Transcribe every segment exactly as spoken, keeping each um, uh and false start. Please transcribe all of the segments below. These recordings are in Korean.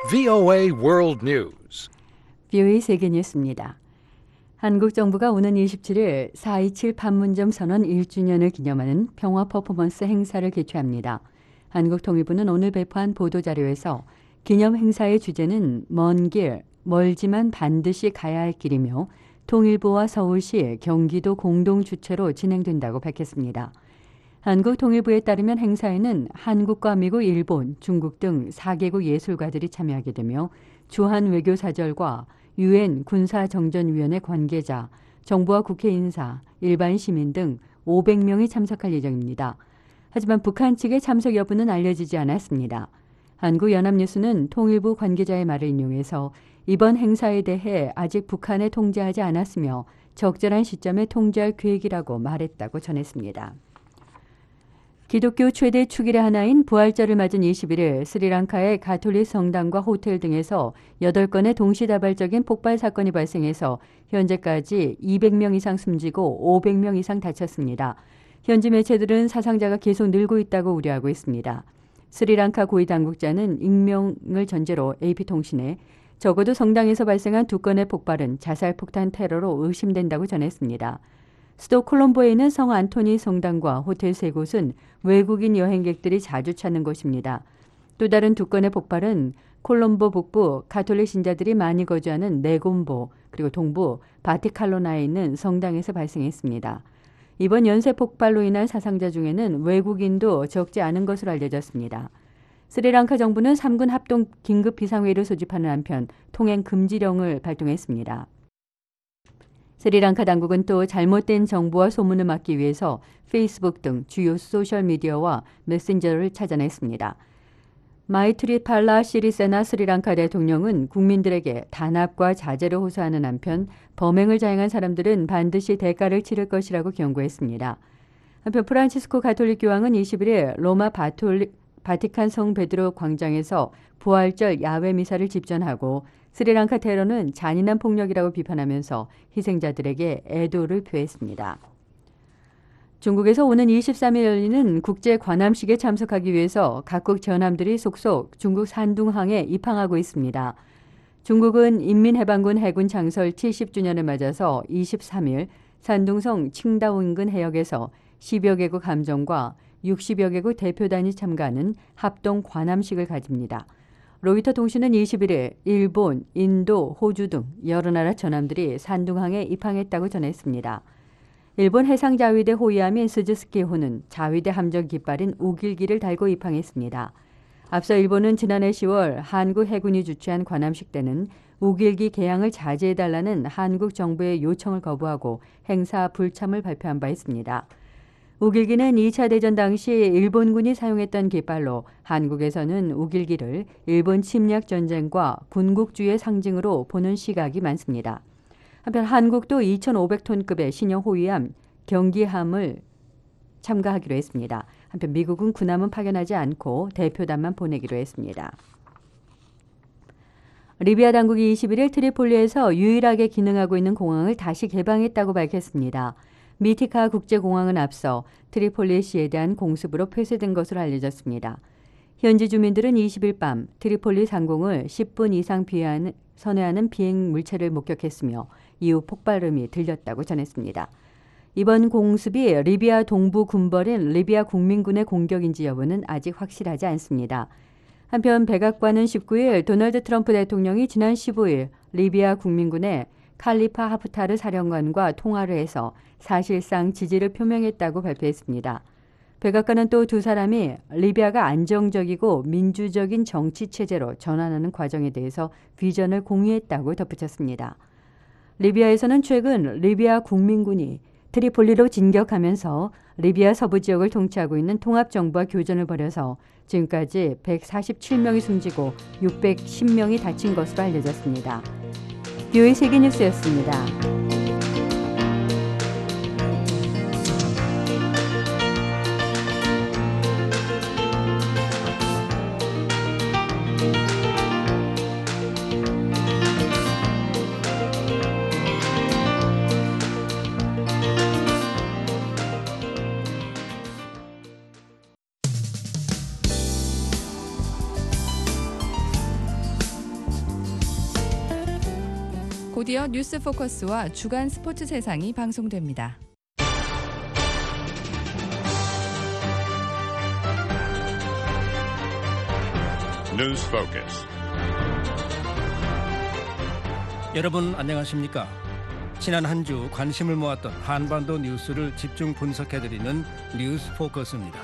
브이오에이 World News. 브이오에이 세계 뉴스입니다. 한국 정부가 오는 이십칠 일 사 이칠 판문점 선언 일 주년을 기념하는 평화 퍼포먼스 행사를 개최합니다. 한국통일부는 오늘 배포한 보도자료에서 기념 행사의 주제는 먼 길, 멀지만 반드시 가야 할 길이며 통일부와 서울시, 경기도 공동 주최로 진행된다고 밝혔습니다. 한국통일부에 따르면 행사에는 한국과 미국, 일본, 중국 등 사 개국 예술가들이 참여하게 되며 주한 외교사절과 유엔 군사정전위원회 관계자, 정부와 국회 인사, 일반 시민 등 오백 명이 참석할 예정입니다. 하지만 북한 측의 참석 여부는 알려지지 않았습니다. 한국연합뉴스는 통일부 관계자의 말을 인용해서 이번 행사에 대해 아직 북한에 통제하지 않았으며 적절한 시점에 통제할 계획이라고 말했다고 전했습니다. 기독교 최대 축일의 하나인 부활절을 맞은 이십일 일 스리랑카의 가톨릭 성당과 호텔 등에서 여덟 건의 동시다발적인 폭발 사건이 발생해서 현재까지 이백 명 이상 숨지고 오백 명 이상 다쳤습니다. 현지 매체들은 사상자가 계속 늘고 있다고 우려하고 있습니다. 스리랑카 고위 당국자는 익명을 전제로 에이피통신에 적어도 성당에서 발생한 두 건의 폭발은 자살폭탄 테러로 의심된다고 전했습니다. 수도 콜롬보에 있는 성 안토니 성당과 호텔 세 곳은 외국인 여행객들이 자주 찾는 곳입니다. 또 다른 두 건의 폭발은 콜롬보 북부 가톨릭 신자들이 많이 거주하는 네곰보 그리고 동부 바티칼로나에 있는 성당에서 발생했습니다. 이번 연쇄 폭발로 인한 사상자 중에는 외국인도 적지 않은 것으로 알려졌습니다. 스리랑카 정부는 삼 군 합동 긴급 비상회의를 소집하는 한편 통행 금지령을 발동했습니다. 스리랑카 당국은 또 잘못된 정보와 소문을 막기 위해서 페이스북 등 주요 소셜미디어와 메신저를 찾아냈습니다. 마이트리팔라 시리세나 스리랑카 대통령은 국민들에게 단합과 자제를 호소하는 한편 범행을 자행한 사람들은 반드시 대가를 치를 것이라고 경고했습니다. 한편 프란치스코 가톨릭 교황은 이십일 일 로마 바톨릭, 바티칸 성 베드로 광장에서 부활절 야외 미사를 집전하고 스리랑카 테러는 잔인한 폭력이라고 비판하면서 희생자들에게 애도를 표했습니다. 중국에서 오는 이십삼 일 열리는 국제 관함식에 참석하기 위해서 각국 전함들이 속속 중국 산둥항에 입항하고 있습니다. 중국은 인민해방군 해군 창설 칠십 주년을 맞아서 이십삼 일 산둥성 칭다오 인근 해역에서 십여 개국 함정과 육십여 개국 대표단이 참가하는 합동 관함식을 가집니다. 로이터 통신은 이십일 일 일본, 인도, 호주 등 여러 나라 전함들이 산둥항에 입항했다고 전했습니다. 일본 해상자위대 호위함인 스즈스키호는 자위대 함정 깃발인 우길기를 달고 입항했습니다. 앞서 일본은 지난해 시월 한국 해군이 주최한 관함식 때는 우길기 개항을 자제해달라는 한국 정부의 요청을 거부하고 행사 불참을 발표한 바 있습니다. 우길기는 이 차 대전 당시 일본군이 사용했던 깃발로 한국에서는 우길기를 일본 침략 전쟁과 군국주의의 상징으로 보는 시각이 많습니다. 한편 한국도 이천오백 톤급의 신형 호위함 경기함을 참가하기로 했습니다. 한편 미국은 군함은 파견하지 않고 대표단만 보내기로 했습니다. 리비아 당국이 이십일 일 트리폴리에서 유일하게 기능하고 있는 공항을 다시 개방했다고 밝혔습니다. 미티카 국제공항은 앞서 트리폴리시에 대한 공습으로 폐쇄된 것으로 알려졌습니다. 현지 주민들은 이십 일 밤 트리폴리 상공을 십 분 이상 비하는, 선회하는 비행 물체를 목격했으며 이후 폭발음이 들렸다고 전했습니다. 이번 공습이 리비아 동부 군벌인 리비아 국민군의 공격인지 여부는 아직 확실하지 않습니다. 한편 백악관은 십구 일 도널드 트럼프 대통령이 지난 십오 일 리비아 국민군의 칼리파 하프타르 사령관과 통화를 해서 사실상 지지를 표명했다고 발표했습니다. 백악관은 또 두 사람이 리비아가 안정적이고 민주적인 정치 체제로 전환하는 과정에 대해서 비전을 공유했다고 덧붙였습니다. 리비아에서는 최근 리비아 국민군이 트리폴리로 진격하면서 리비아 서부 지역을 통치하고 있는 통합정부와 교전을 벌여서 지금까지 백사십칠 명이 숨지고 육백십 명이 다친 것으로 알려졌습니다. 브이오에이 세계뉴스였습니다. 곧이어 뉴스 포커스와 주간 스포츠 세상이 방송됩니다. News Focus. 여러분 안녕하십니까? 지난 한 주 관심을 모았던 한반도 뉴스를 집중 분석해드리는 뉴스 포커스입니다.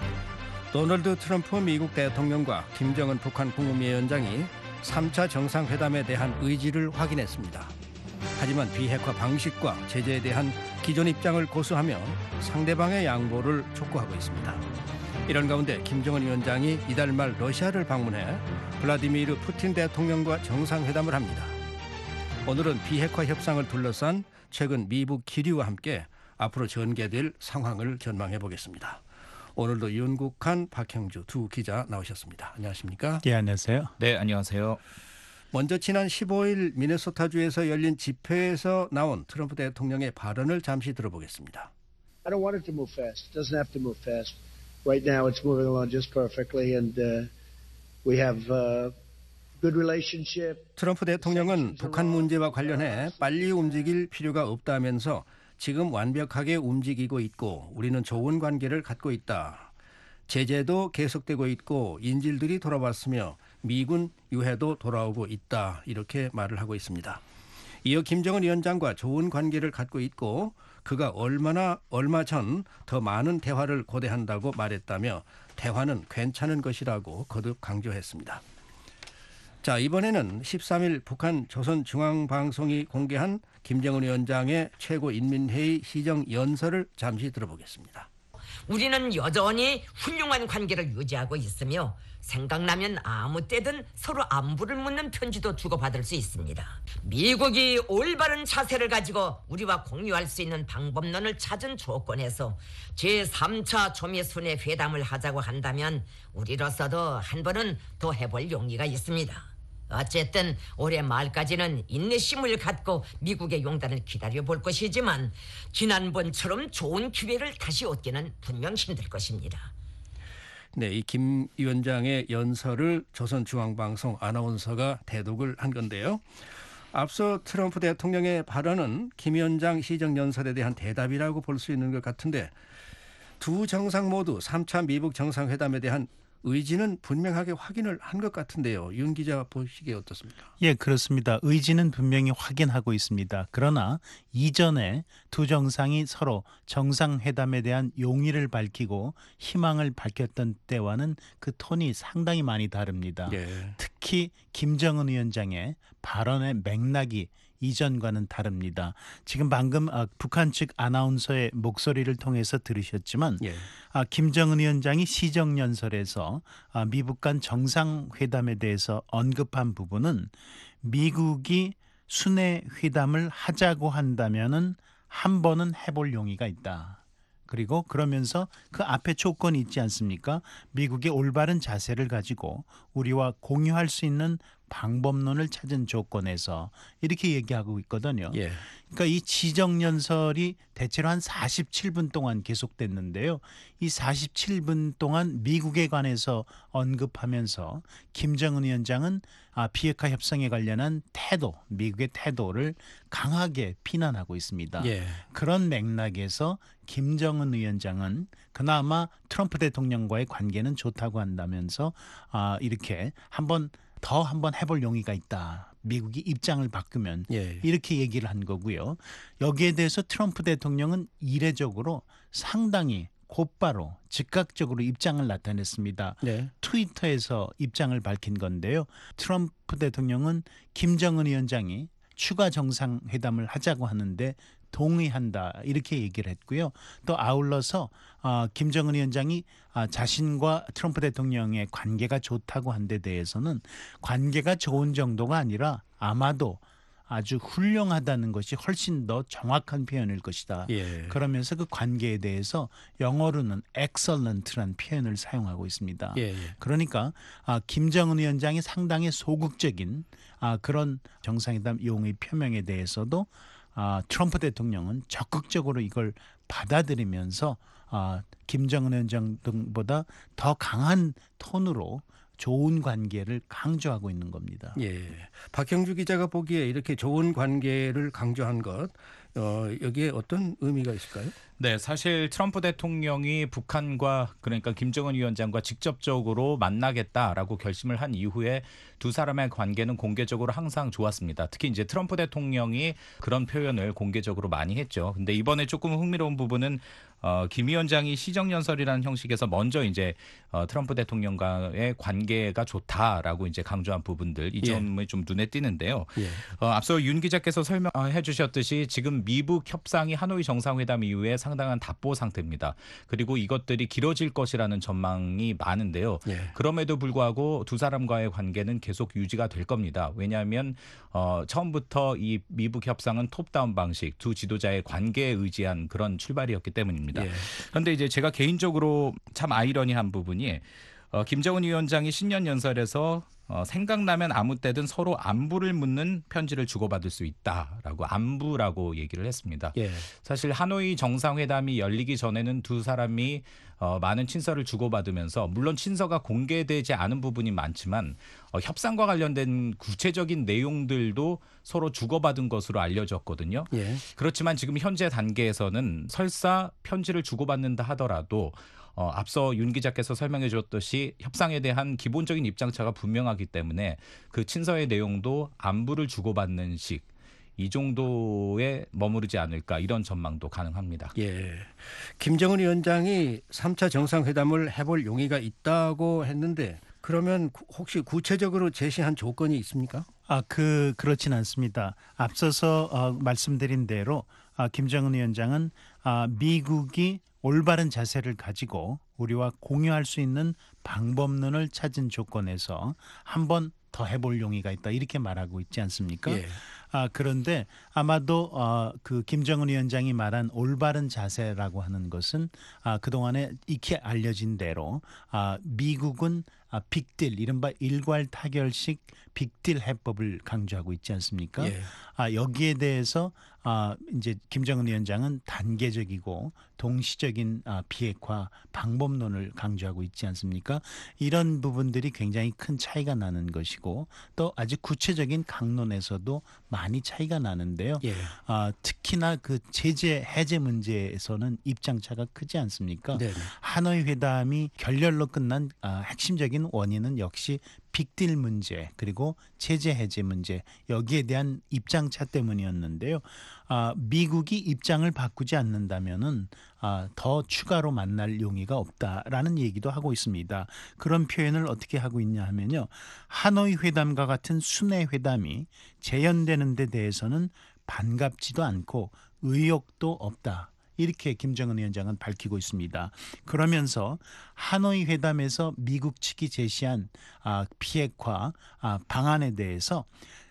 도널드 트럼프 미국 대통령과 김정은 북한 국무위원장이 삼 차 정상회담에 대한 의지를 확인했습니다. 하지만 비핵화 방식과 제재에 대한 기존 입장을 고수하며 상대방의 양보를 촉구하고 있습니다. 이런 가운데 김정은 위원장이 이달 말 러시아를 방문해 블라디미르 푸틴 대통령과 정상회담을 합니다. 오늘은 비핵화 협상을 둘러싼 최근 미북 기류와 함께 앞으로 전개될 상황을 전망해 보겠습니다. 오늘도 윤국한, 박형주 두 기자 나오셨습니다. 안녕하십니까? 예, 안녕하세요. 네, 안녕하세요. 먼저 지난 십오일 미네소타주에서 열린 집회에서 나온 트럼프 대통령의 발언을 잠시 들어보겠습니다. I don't want it to move fast. It doesn't have to move fast. Right now it's moving along just perfectly and uh, we have uh, good relationship. 트럼프 대통령은 북한 문제와 관련해 빨리 움직일 필요가 없다면서 지금 완벽하게 움직이고 있고 우리는 좋은 관계를 갖고 있다. 제재도 계속되고 있고 인질들이 돌아왔으며 미군 유해도 돌아오고 있다. 이렇게 말을 하고 있습니다. 이어 김정은 위원장과 좋은 관계를 갖고 있고 그가 얼마나 얼마 전 더 많은 대화를 고대한다고 말했다며 대화는 괜찮은 것이라고 거듭 강조했습니다. 자, 이번에는 십삼일 북한 조선중앙방송이 공개한 김정은 위원장의 최고인민회의 시정연설을 잠시 들어보겠습니다. 우리는 여전히 훌륭한 관계를 유지하고 있으며 생각나면 아무 때든 서로 안부를 묻는 편지도 주고받을 수 있습니다. 미국이 올바른 자세를 가지고 우리와 공유할 수 있는 방법론을 찾은 조건에서 제삼 차 조미순회 회담을 하자고 한다면 우리로서도 한 번은 더 해볼 용의가 있습니다. 어쨌든 올해 말까지는 인내심을 갖고 미국의 용단을 기다려볼 것이지만 지난번처럼 좋은 기회를 다시 얻기는 분명 힘들 것입니다. 네, 이 김 위원장의 연설을 조선중앙방송 아나운서가 대독을 한 건데요. 앞서 트럼프 대통령의 발언은 김 위원장 시정연설에 대한 대답이라고 볼 수 있는 것 같은데 두 정상 모두 삼 차 미북 정상회담에 대한 의지는 분명하게 확인을 한 것 같은데요. 윤 기자 보시기에 어떻습니까? 예, 그렇습니다. 의지는 분명히 확인하고 있습니다. 그러나 이전에 두 정상이 서로 정상회담에 대한 용의를 밝히고 희망을 밝혔던 때와는 그 톤이 상당히 많이 다릅니다. 예. 특히 김정은 위원장의 발언의 맥락이 이전과는 다릅니다. 지금 방금 아, 북한 측 아나운서의 목소리를 통해서 들으셨지만 예. 아, 김정은 위원장이 시정연설에서 아, 미북 간 정상회담에 대해서 언급한 부분은 미국이 순회 회담을 하자고 한다면은 한 번은 해볼 용의가 있다. 그리고 그러면서 그 앞에 조건이 있지 않습니까? 미국의 올바른 자세를 가지고 우리와 공유할 수 있는 방법론을 찾은 조건에서 이렇게 얘기하고 있거든요. 예. 그러니까 이 지정연설이 대체로 한 사십칠 분 동안 계속됐는데요. 이 사십칠 분 동안 미국에 관해서 언급하면서 김정은 위원장은 아, 비핵화 협상에 관련한 태도, 미국의 태도를 강하게 비난하고 있습니다. 예. 그런 맥락에서 김정은 위원장은 그나마 트럼프 대통령과의 관계는 좋다고 한다면서 아, 이렇게 한번 더 한번 해볼 용의가 있다. 미국이 입장을 바꾸면 예. 이렇게 얘기를 한 거고요. 여기에 대해서 트럼프 대통령은 이례적으로 상당히 곧바로 즉각적으로 입장을 나타냈습니다. 네. 트위터에서 입장을 밝힌 건데요. 트럼프 대통령은 김정은 위원장이 추가 정상회담을 하자고 하는데 동의한다 이렇게 얘기를 했고요. 또 아울러서 어, 김정은 위원장이 어, 자신과 트럼프 대통령의 관계가 좋다고 한 데 대해서는 관계가 좋은 정도가 아니라 아마도 아주 훌륭하다는 것이 훨씬 더 정확한 표현일 것이다. 예. 그러면서 그 관계에 대해서 영어로는 excellent라는 표현을 사용하고 있습니다. 예, 예. 그러니까 아, 김정은 위원장이 상당히 소극적인 아, 그런 정상회담 용의 표명에 대해서도 아, 트럼프 대통령은 적극적으로 이걸 받아들이면서 아, 김정은 위원장 등보다 더 강한 톤으로 좋은 관계를 강조하고 있는 겁니다. 예, 박형주 기자가 보기에 이렇게 좋은 관계를 강조한 것, 어, 여기에 어떤 의미가 있을까요? 네, 사실 트럼프 대통령이 북한과 그러니까 김정은 위원장과 직접적으로 만나겠다라고 결심을 한 이후에 두 사람의 관계는 공개적으로 항상 좋았습니다. 특히 이제 트럼프 대통령이 그런 표현을 공개적으로 많이 했죠. 근데 이번에 조금 흥미로운 부분은 어, 김 위원장이 시정연설이라는 형식에서 먼저 이제 어, 트럼프 대통령과의 관계가 좋다라고 이제 강조한 부분들 이 점이 예. 좀 눈에 띄는데요. 예. 어, 앞서 윤 기자께서 설명해 주셨듯이 지금 미북 협상이 하노이 정상회담 이후에 상당한 답보 상태입니다. 그리고 이것들이 길어질 것이라는 전망이 많은데요. 예. 그럼에도 불구하고 두 사람과의 관계는 계속 유지가 될 겁니다. 왜냐하면 어, 처음부터 이 미북 협상은 톱다운 방식, 두 지도자의 관계에 의지한 그런 출발이었기 때문입니다. 예. 그런데 이제 제가 개인적으로 참 아이러니한 부분이 어, 김정은 위원장이 신년 연설에서 어, 생각나면 아무 때든 서로 안부를 묻는 편지를 주고받을 수 있다라고 안부라고 얘기를 했습니다. 예. 사실 하노이 정상회담이 열리기 전에는 두 사람이 어, 많은 친서를 주고받으면서 물론 친서가 공개되지 않은 부분이 많지만 어, 협상과 관련된 구체적인 내용들도 서로 주고받은 것으로 알려졌거든요. 예. 그렇지만 지금 현재 단계에서는 설사 편지를 주고받는다 하더라도 어, 앞서 윤 기자께서 설명해 주었듯이 협상에 대한 기본적인 입장차가 분명하기 때문에 그 친서의 내용도 안부를 주고받는 식, 이 정도에 머무르지 않을까 이런 전망도 가능합니다. 예, 김정은 위원장이 삼 차 정상회담을 해볼 용의가 있다고 했는데 그러면 혹시 구체적으로 제시한 조건이 있습니까? 아, 그 그렇진 않습니다. 앞서서 어, 말씀드린 대로 아, 김정은 위원장은 아, 미국이 올바른 자세를 가지고 우리와 공유할 수 있는 방법론을 찾은 조건에서 한 번 더 해볼 용의가 있다 이렇게 말하고 있지 않습니까? 예. 아, 그런데 아마도 어, 그 김정은 위원장이 말한 올바른 자세라고 하는 것은 아, 그동안에 익히 알려진 대로 아, 미국은 아, 빅딜 이른바 일괄 타결식 빅딜 해법을 강조하고 있지 않습니까? 예. 아, 여기에 대해서 아, 이제 김정은 위원장은 단계적이고 동시적인 아, 비핵화 방법론을 강조하고 있지 않습니까? 이런 부분들이 굉장히 큰 차이가 나는 것이고 또 아주 구체적인 강론에서도 많이 차이가 나는데요. 예. 아, 특히나 그 제재 해제 문제에서는 입장차가 크지 않습니까? 네네. 하노이 회담이 결렬로 끝난 아, 핵심적인 원인은 역시 빅딜 문제 그리고 제재 해제 문제 여기에 대한 입장차 때문이었는데요. 아, 미국이 입장을 바꾸지 않는다면은 아, 더 추가로 만날 용의가 없다라는 얘기도 하고 있습니다. 그런 표현을 어떻게 하고 있냐 하면요. 하노이 회담과 같은 순회 회담이 재현되는 데 대해서는 반갑지도 않고 의욕도 없다. 이렇게 김정은 위원장은 밝히고 있습니다. 그러면서 하노이 회담에서 미국 측이 제시한 아, 비핵화 아, 방안에 대해서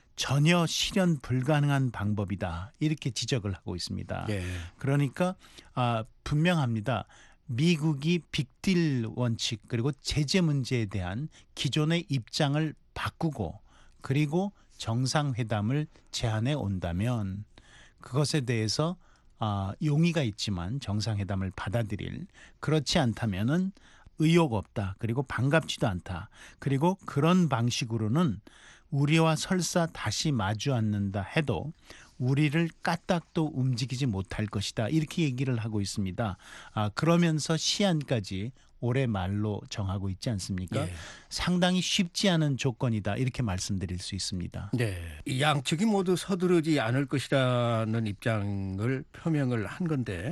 전혀 실현 불가능한 방법이다. 이렇게 지적을 하고 있습니다. 예. 그러니까 아, 분명합니다. 미국이 빅딜 원칙 그리고 제재 문제에 대한 기존의 입장을 바꾸고 그리고 정상회담을 제안해 온다면 그것에 대해서 아, 용의가 있지만 정상회담을 받아들일 그렇지 않다면은 의욕 없다. 그리고 반갑지도 않다. 그리고 그런 방식으로는 우리와 설사 다시 마주 앉는다 해도 우리를 까딱도 움직이지 못할 것이다. 이렇게 얘기를 하고 있습니다. 아, 그러면서 시한까지 올해 말로 정하고 있지 않습니까? 네. 상당히 쉽지 않은 조건이다. 이렇게 말씀드릴 수 있습니다. 네, 이 양측이 모두 서두르지 않을 것이라는 입장을 표명을 한 건데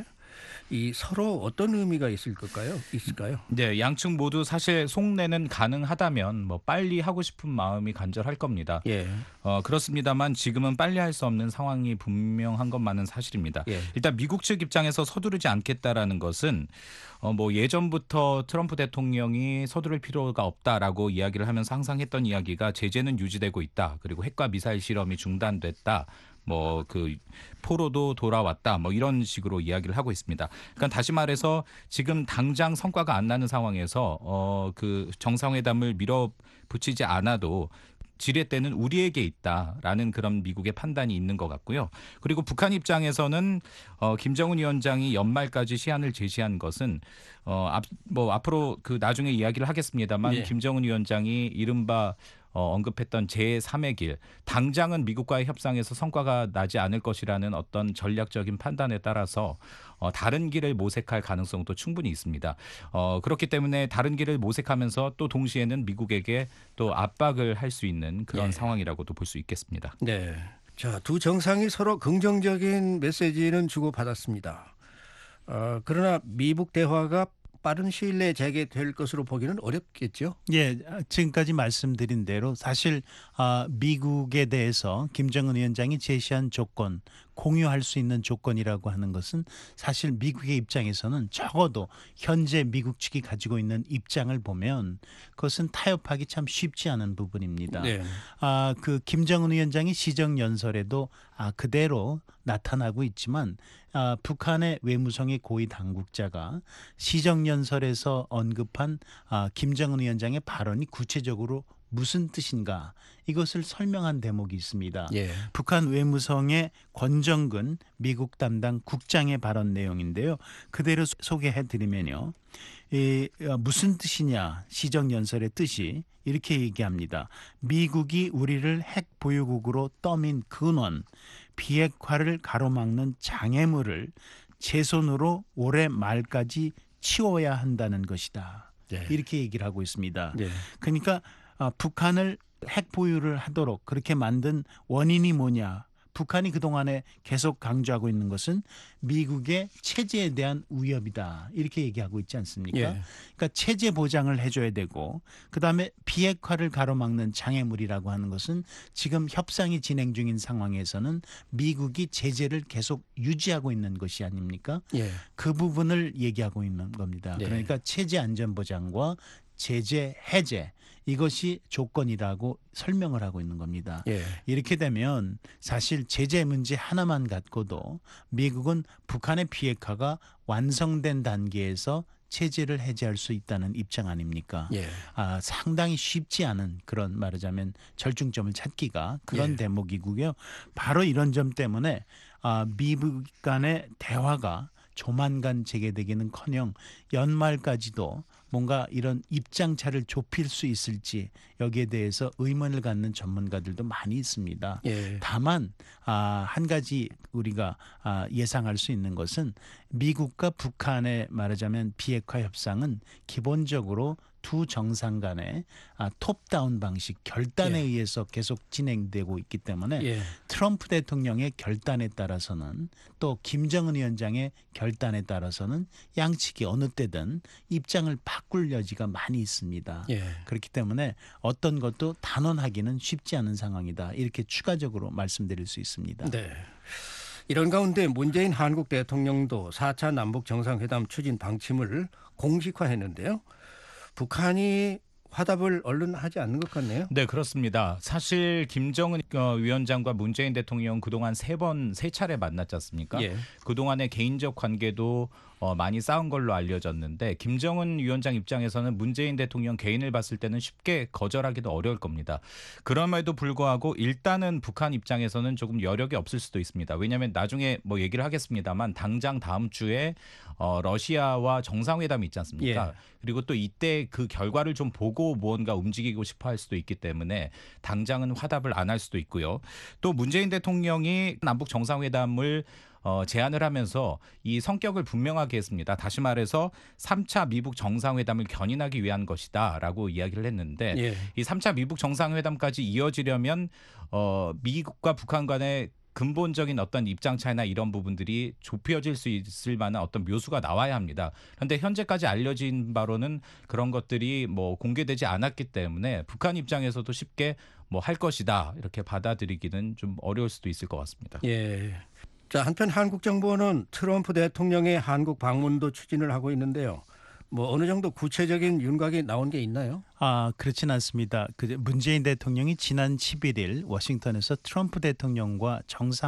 이 서로 어떤 의미가 있을 걸까요? 있을까요? 네, 양측 모두 사실 속내는 가능하다면 뭐 빨리 하고 싶은 마음이 간절할 겁니다. 예. 어, 그렇습니다만 지금은 빨리 할 수 없는 상황이 분명한 것만은 사실입니다. 예. 일단 미국 측 입장에서 서두르지 않겠다라는 것은 어, 뭐 예전부터 트럼프 대통령이 서두를 필요가 없다라고 이야기를 하면서 항상 했던 이야기가 제재는 유지되고 있다. 그리고 핵과 미사일 실험이 중단됐다. 뭐 그 포로도 돌아왔다 뭐 이런 식으로 이야기를 하고 있습니다. 그러니까 다시 말해서 지금 당장 성과가 안 나는 상황에서 어 그 정상회담을 밀어붙이지 않아도 지렛대는 우리에게 있다라는 그런 미국의 판단이 있는 것 같고요. 그리고 북한 입장에서는 어, 김정은 위원장이 연말까지 시한을 제시한 것은 어, 앞, 뭐 앞으로 그 나중에 이야기를 하겠습니다만 예. 김정은 위원장이 이른바 어, 언급했던 제삼의 길, 당장은 미국과의 협상에서 성과가 나지 않을 것이라는 어떤 전략적인 판단에 따라서 어, 다른 길을 모색할 가능성도 충분히 있습니다. 어, 그렇기 때문에 다른 길을 모색하면서 또 동시에는 미국에게 또 압박을 할 수 있는 그런 예. 상황이라고도 볼 수 있겠습니다. 네. 자, 두 정상이 서로 긍정적인 메시지는 주고받았습니다. 어, 그러나 미북 대화가 빠른 시일 내에 재개될 것으로 보기는 어렵겠죠. 예, 지금까지 말씀드린 대로 사실 아, 미국에 대해서 김정은 위원장이 제시한 조건, 공유할 수 있는 조건이라고 하는 것은 사실 미국의 입장에서는 적어도 현재 미국 측이 가지고 있는 입장을 보면 그것은 타협하기 참 쉽지 않은 부분입니다. 네. 아, 그 김정은 위원장이 시정연설에도 아, 그대로 나타나고 있지만 아, 북한의 외무성의 고위 당국자가 시정연설에서 언급한 아, 김정은 위원장의 발언이 구체적으로 무슨 뜻인가 이것을 설명한 대목이 있습니다. 예. 북한 외무성의 권정근 미국 담당 국장의 발언 내용인데요. 그대로 소개해드리면요. 이, 무슨 뜻이냐 시정연설의 뜻이 이렇게 얘기합니다. 미국이 우리를 핵 보유국으로 떠민 근원, 비핵화를 가로막는 장애물을 제 손으로 올해 말까지 치워야 한다는 것이다. 네. 이렇게 얘기를 하고 있습니다. 네. 그러니까 아, 북한을 핵 보유를 하도록 그렇게 만든 원인이 뭐냐. 북한이 그동안에 계속 강조하고 있는 것은 미국의 체제에 대한 위협이다. 이렇게 얘기하고 있지 않습니까? 예. 그러니까 체제 보장을 해줘야 되고 그다음에 비핵화를 가로막는 장애물이라고 하는 것은 지금 협상이 진행 중인 상황에서는 미국이 제재를 계속 유지하고 있는 것이 아닙니까? 예. 그 부분을 얘기하고 있는 겁니다. 네. 그러니까 체제 안전 보장과 제재 해제 이것이 조건이라고 설명을 하고 있는 겁니다. 예. 이렇게 되면 사실 제재 문제 하나만 갖고도 미국은 북한의 비핵화가 완성된 단계에서 체제를 해제할 수 있다는 입장 아닙니까? 예. 아, 상당히 쉽지 않은 그런 말하자면 절충점을 찾기가 그런 예. 대목이고요. 바로 이런 점 때문에 아, 미국 간의 대화가 조만간 재개되기는커녕 연말까지도 뭔가 이런 입장차를 좁힐 수 있을지 여기에 대해서 의문을 갖는 전문가들도 많이 있습니다. 예. 다만 아, 한 가지 우리가 아, 예상할 수 있는 것은 미국과 북한의 말하자면 비핵화 협상은 기본적으로 두 정상 간의 아, 톱다운 방식 결단에 예. 의해서 계속 진행되고 있기 때문에 예. 트럼프 대통령의 결단에 따라서는 또 김정은 위원장의 결단에 따라서는 양측이 어느 때든 입장을 바꿀 여지가 많이 있습니다. 예. 그렇기 때문에 어떤 것도 단언하기는 쉽지 않은 상황이다. 이렇게 추가적으로 말씀드릴 수 있습니다. 네. 이런 가운데 문재인 한국 대통령도 사 차 남북 정상회담 추진 방침을 공식화했는데요. 북한이 화답을 얼른 하지 않는 것 같네요. 네, 그렇습니다. 사실 김정은 위원장과 문재인 대통령 그동안 세 번, 세 차례 만났지 않습니까? 예. 그동안의 개인적 관계도 어, 많이 쌓은 걸로 알려졌는데 김정은 위원장 입장에서는 문재인 대통령 개인을 봤을 때는 쉽게 거절하기도 어려울 겁니다. 그럼에도 불구하고 일단은 북한 입장에서는 조금 여력이 없을 수도 있습니다. 왜냐하면 나중에 뭐 얘기를 하겠습니다만 당장 다음 주에 어, 러시아와 정상회담이 있지 않습니까? 예. 그리고 또 이때 그 결과를 좀 보고 무언가 움직이고 싶어 할 수도 있기 때문에 당장은 화답을 안 할 수도 있고요. 또 문재인 대통령이 남북 정상회담을 어, 제안을 하면서 이 성격을 분명하게 했습니다. 다시 말해서 삼 차 미북 정상회담을 견인하기 위한 것이다라고 이야기를 했는데 예. 이 삼 차 미북 정상회담까지 이어지려면 어, 미국과 북한 간의 근본적인 어떤 입장 차이나 이런 부분들이 좁혀질 수 있을 만한 어떤 묘수가 나와야 합니다. 그런데 현재까지 알려진 바로는 그런 것들이 뭐 공개되지 않았기 때문에 북한 입장에서도 쉽게 뭐 할 것이다 이렇게 받아들이기는 좀 어려울 수도 있을 것 같습니다. 예. 자, 한편 한국 정부는 트럼프 대통령의 한국 방문도 추진을 하고 있는데요. 뭐 어느 정도 구체적인 윤곽이 나온 게 있나요? 아, 그렇진 않습니다. 그 문재인 대통령이 지난 십일 일 워싱턴에서 트럼프 대통령과 정상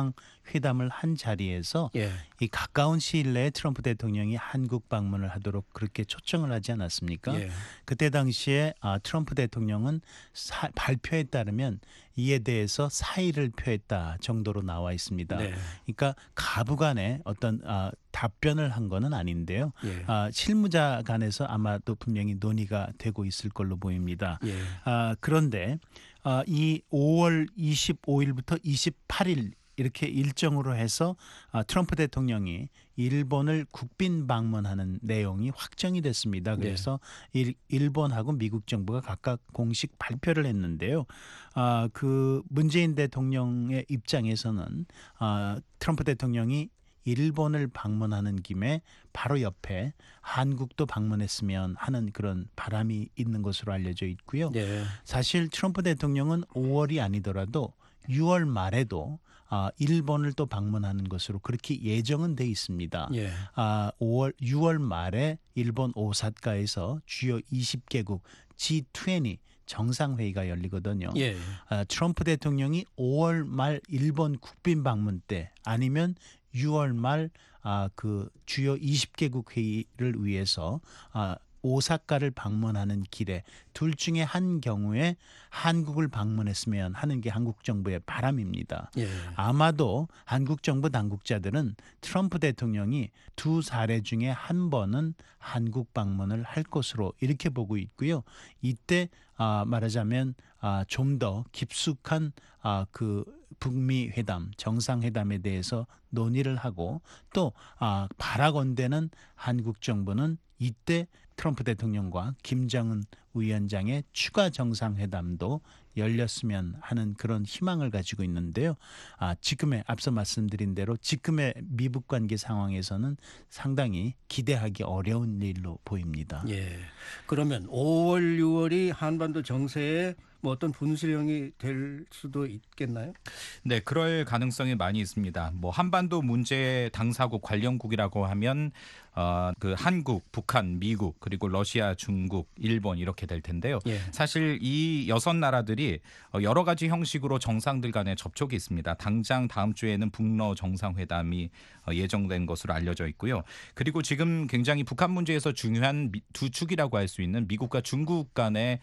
회담을 한 자리에서 예. 이 가까운 시일 내에 트럼프 대통령이 한국 방문을 하도록 그렇게 초청을 하지 않았습니까? 예. 그때 당시에 아, 트럼프 대통령은 사, 발표에 따르면 이에 대해서 사의를 표했다 정도로 나와 있습니다. 네. 그러니까 가부 간에 어떤 아, 답변을 한 거는 아닌데요. 예. 아, 실무자 간에서 아마도 분명히 논의가 되고 있을 걸로 보입니다. 예. 아, 그런데 아, 이 오월 이십오일부터 이십팔일 이렇게 일정으로 해서 아, 트럼프 대통령이 일본을 국빈 방문하는 내용이 확정이 됐습니다. 그래서 네. 일, 일본하고 미국 정부가 각각 공식 발표를 했는데요. 아, 그 문재인 대통령의 입장에서는 아, 트럼프 대통령이 일본을 방문하는 김에 바로 옆에 한국도 방문했으면 하는 그런 바람이 있는 것으로 알려져 있고요. 네. 사실 트럼프 대통령은 오월이 아니더라도 유월 말에도 아, 일본을 또 방문하는 것으로 그렇게 예정은 돼 있습니다. 예. 아, 오월, 유월 말에 일본 오사카에서 주요 이십 개국 지 이십 정상회의가 열리거든요. 예. 아, 트럼프 대통령이 오월 말 일본 국빈 방문 때 아니면 유월 말 아, 그 주요 이십 개국 회의를 위해서 아, 오사카를 방문하는 길에 둘 중에 한 경우에 한국을 방문했으면 하는 게 한국 정부의 바람입니다. 예. 아마도 한국 정부 당국자들은 트럼프 대통령이 두 사례 중에 한 번은 한국 방문을 할 것으로 이렇게 보고 있고요. 이때 아, 말하자면 아, 좀 더 깊숙한 아, 그 북미 회담, 정상회담에 대해서 논의를 하고 또 아, 바라건대는 한국 정부는 이때 트럼프 대통령과 김정은 위원장의 추가 정상회담도 열렸으면 하는 그런 희망을 가지고 있는데요. 아, 지금의 앞서 말씀드린 대로 지금의 미북 관계 상황에서는 상당히 기대하기 어려운 일로 보입니다. 예. 그러면 오월, 유월이 한반도 정세에 뭐 어떤 분수령이 될 수도 있겠나요? 네, 그럴 가능성이 많이 있습니다. 뭐 한반도 문제 당사국 관련국이라고 하면 어, 그 한국, 북한, 미국 그리고 러시아, 중국, 일본 이렇게 될 텐데요. 예. 사실 이 여섯 나라들이 여러 가지 형식으로 정상들 간의 접촉이 있습니다. 당장 다음 주에는 북러 정상회담이 예정된 것으로 알려져 있고요. 그리고 지금 굉장히 북한 문제에서 중요한 두 축이라고 할 수 있는 미국과 중국 간의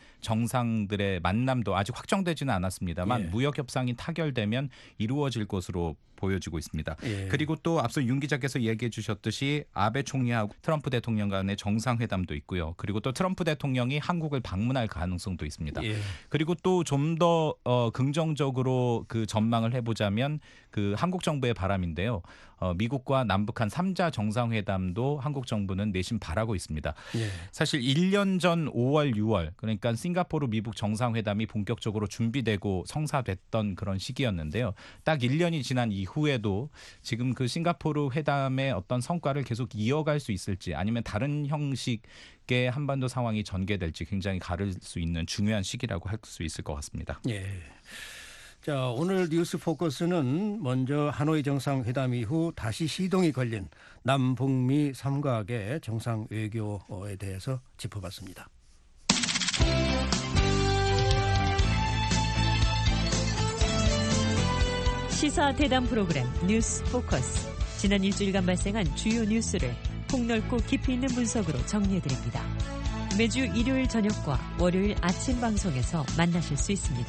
정상들의 만남도 아직 확정되지는 않았습니다만 예. 무역 협상이 타결되면 이루어질 것으로 보여지고 있습니다. 예. 그리고 또 앞서 윤 기자께서 얘기해 주셨듯이 아베 총리하고 트럼프 대통령 간의 정상회담도 있고요. 그리고 또 트럼프 대통령이 한국을 방문할 가능성도 있습니다. 예. 그리고 또 좀 더 어, 긍정적으로 그 전망을 해보자면 그 한국 정부의 바람인데요. 어, 미국과 남북한 삼자 정상회담도 한국 정부는 내심 바라고 있습니다. 예. 사실 일 년 전 오월, 유월 그러니까 싱가포르 미북 정상회담이 본격적으로 준비되고 성사됐던 그런 시기였는데요. 딱 일 년이 지난 이후에도 지금 그 싱가포르 회담의 어떤 성과를 계속 이어갈 수 있을지 아니면 다른 형식의 한반도 상황이 전개될지 굉장히 가를 수 있는 중요한 시기라고 할 수 있을 것 같습니다. 예. 자, 오늘 뉴스 포커스는 먼저 하노이 정상회담 이후 다시 시동이 걸린 남북미 삼각의 정상 외교에 대해서 짚어봤습니다. 시사 대담 프로그램 뉴스 포커스. 지난 일주일간 발생한 주요 뉴스를 폭넓고 깊이 있는 분석으로 정리해드립니다. 매주 일요일 저녁과 월요일 아침 방송에서 만나실 수 있습니다.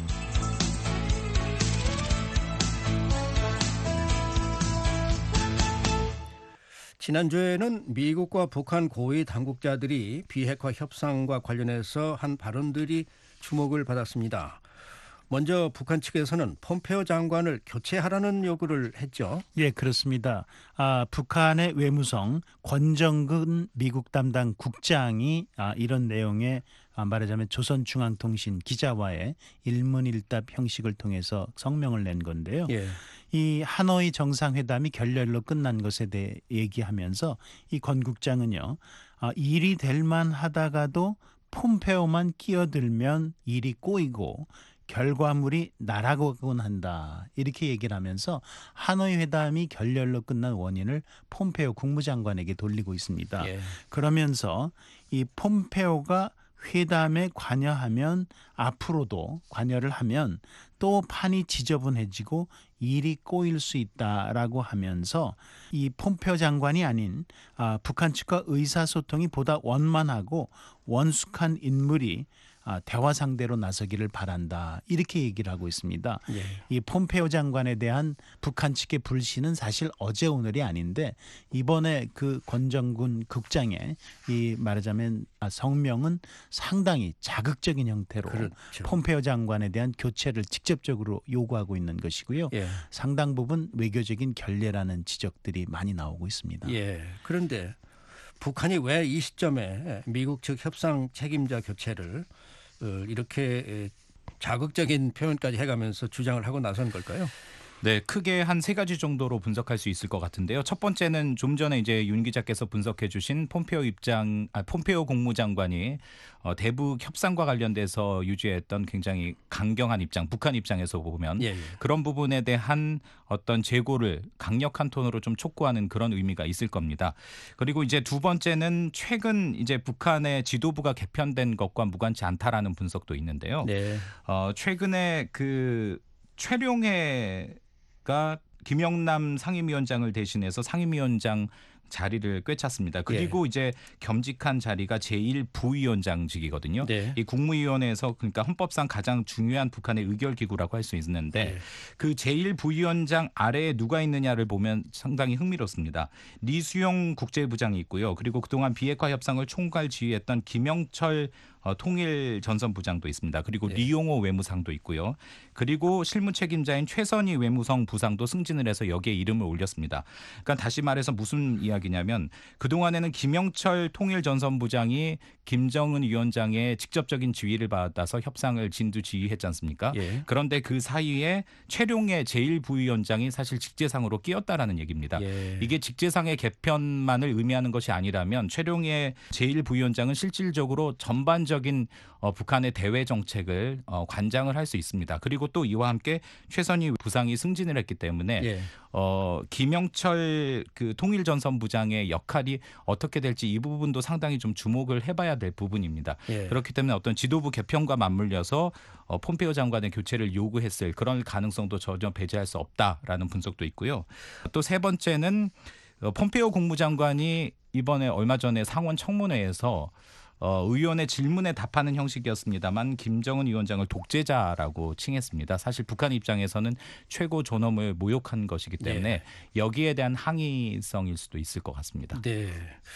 지난주에는 미국과 북한 고위 당국자들이 비핵화 협상과 관련해서 한 발언들이 주목을 받았습니다. 먼저 북한 측에서는 폼페오 장관을 교체하라는 요구를 했죠. 예, 그렇습니다. 아, 북한의 외무성 권정근 미국 담당 국장이 아, 이런 내용의 아, 말하자면 조선중앙통신 기자와의 일문일답 형식을 통해서 성명을 낸 건데요. 예. 이 하노이 정상회담이 결렬로 끝난 것에 대해 얘기하면서 이 권 국장은요. 아, 일이 될 만하다가도 폼페오만 끼어들면 일이 꼬이고 결과물이 날아가곤 한다. 이렇게 얘기를 하면서 하노이 회담이 결렬로 끝난 원인을 폼페오 국무장관에게 돌리고 있습니다. 예. 그러면서 이 폼페오가 회담에 관여하면 앞으로도 관여를 하면 또 판이 지저분해지고 일이 꼬일 수 있다라고 하면서 이 폼페오 장관이 아닌 아, 북한 측과 의사소통이 보다 원만하고 원숙한 인물이 아, 대화 상대로 나서기를 바란다 이렇게 얘기를 하고 있습니다. 예. 이 폼페오 장관에 대한 북한 측의 불신은 사실 어제 오늘이 아닌데 이번에 그 권정군 국장의 이 말하자면 성명은 상당히 자극적인 형태로 그렇죠. 폼페오 장관에 대한 교체를 직접적으로 요구하고 있는 것이고요. 예. 상당 부분 외교적인 결례라는 지적들이 많이 나오고 있습니다. 예. 그런데 북한이 왜 이 시점에 미국 측 협상 책임자 교체를 이렇게 자극적인 표현까지 해가면서 주장을 하고 나선 걸까요? 네, 크게 한 세 가지 정도로 분석할 수 있을 것 같은데요. 첫 번째는 좀 전에 이제 윤 기자께서 분석해주신 폼페오 입장, 아, 폼페오 국무장관이 어, 대북 협상과 관련돼서 유지했던 굉장히 강경한 입장, 북한 입장에서 보면 예, 예. 그런 부분에 대한 어떤 재고를 강력한 톤으로 좀 촉구하는 그런 의미가 있을 겁니다. 그리고 이제 두 번째는 최근 이제 북한의 지도부가 개편된 것과 무관치 않다라는 분석도 있는데요. 네. 어, 최근에 그 최룡해가 김영남 상임위원장을 대신해서 상임위원장 자리를 꿰찼습니다. 그리고 예. 이제 겸직한 자리가 제일 부위원장직이거든요. 네. 이 국무위원회에서 그러니까 헌법상 가장 중요한 북한의 의결기구라고 할 수 있는데 네. 그 제일 부위원장 아래에 누가 있느냐를 보면 상당히 흥미롭습니다. 리수용 국제부장이 있고요. 그리고 그동안 비핵화 협상을 총괄 지휘했던 김영철 어, 통일 전선부장도 있습니다. 그리고 네. 리용호 외무상도 있고요. 그리고 실무 책임자인 최선희 외무성 부상도 승진을 해서 여기에 이름을 올렸습니다. 그러니까 다시 말해서 무슨 이야기냐면 그동안에는 김영철 통일 전선부장이 김정은 위원장의 직접적인 지휘를 받아서 협상을 진두지휘했지 않습니까? 예. 그런데 그 사이에 최룡해 제일 부위원장이 사실 직제상으로 끼었다라는 얘기입니다. 예. 이게 직제상의 개편만을 의미하는 것이 아니라면 최룡해 제일 부위원장은 실질적으로 전반적 적인 어, 북한의 대외 정책을 어, 관장을 할 수 있습니다. 그리고 또 이와 함께 최선희 부상이 승진을 했기 때문에 예. 어, 김영철 그 통일전선부장의 역할이 어떻게 될지 이 부분도 상당히 좀 주목을 해봐야 될 부분입니다. 예. 그렇기 때문에 어떤 지도부 개편과 맞물려서 어, 폼페오 장관의 교체를 요구했을 그런 가능성도 전혀 배제할 수 없다라는 분석도 있고요. 또 세 번째는 어, 폼페오 국무장관이 이번에 얼마 전에 상원 청문회에서 어, 의원의 질문에 답하는 형식이었습니다만 김정은 위원장을 독재자라고 칭했습니다. 사실 북한 입장에서는 최고 존엄을 모욕한 것이기 때문에 네. 여기에 대한 항의성일 수도 있을 것 같습니다. 네.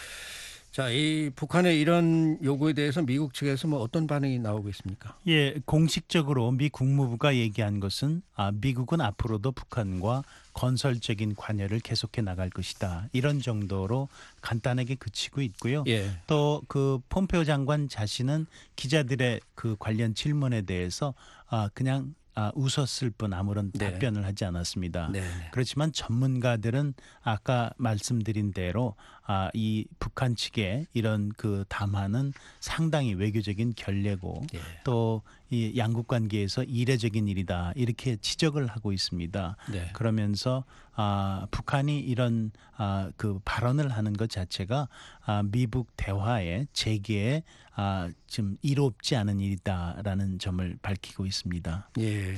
자, 이 북한의 이런 요구에 대해서 미국 측에서 뭐 어떤 반응이 나오고 있습니까? 예, 공식적으로 미 국무부가 얘기한 것은 아, 미국은 앞으로도 북한과 건설적인 관여를 계속해 나갈 것이다. 이런 정도로 간단하게 그치고 있고요. 예. 또 그 폼페오 장관 자신은 기자들의 그 관련 질문에 대해서 아, 그냥 아, 웃었을 뿐 아무런 네. 답변을 하지 않았습니다. 네. 그렇지만 전문가들은 아까 말씀드린 대로 아, 이 북한 측의 이런 그 담화는 상당히 외교적인 결례고 네. 또 이 양국 관계에서 이례적인 일이다 이렇게 지적을 하고 있습니다. 네. 그러면서 아, 북한이 이런 아, 그 발언을 하는 것 자체가 아, 미북 대화의 재개에 아, 좀 이롭지 않은 일이다라는 점을 밝히고 있습니다. 예.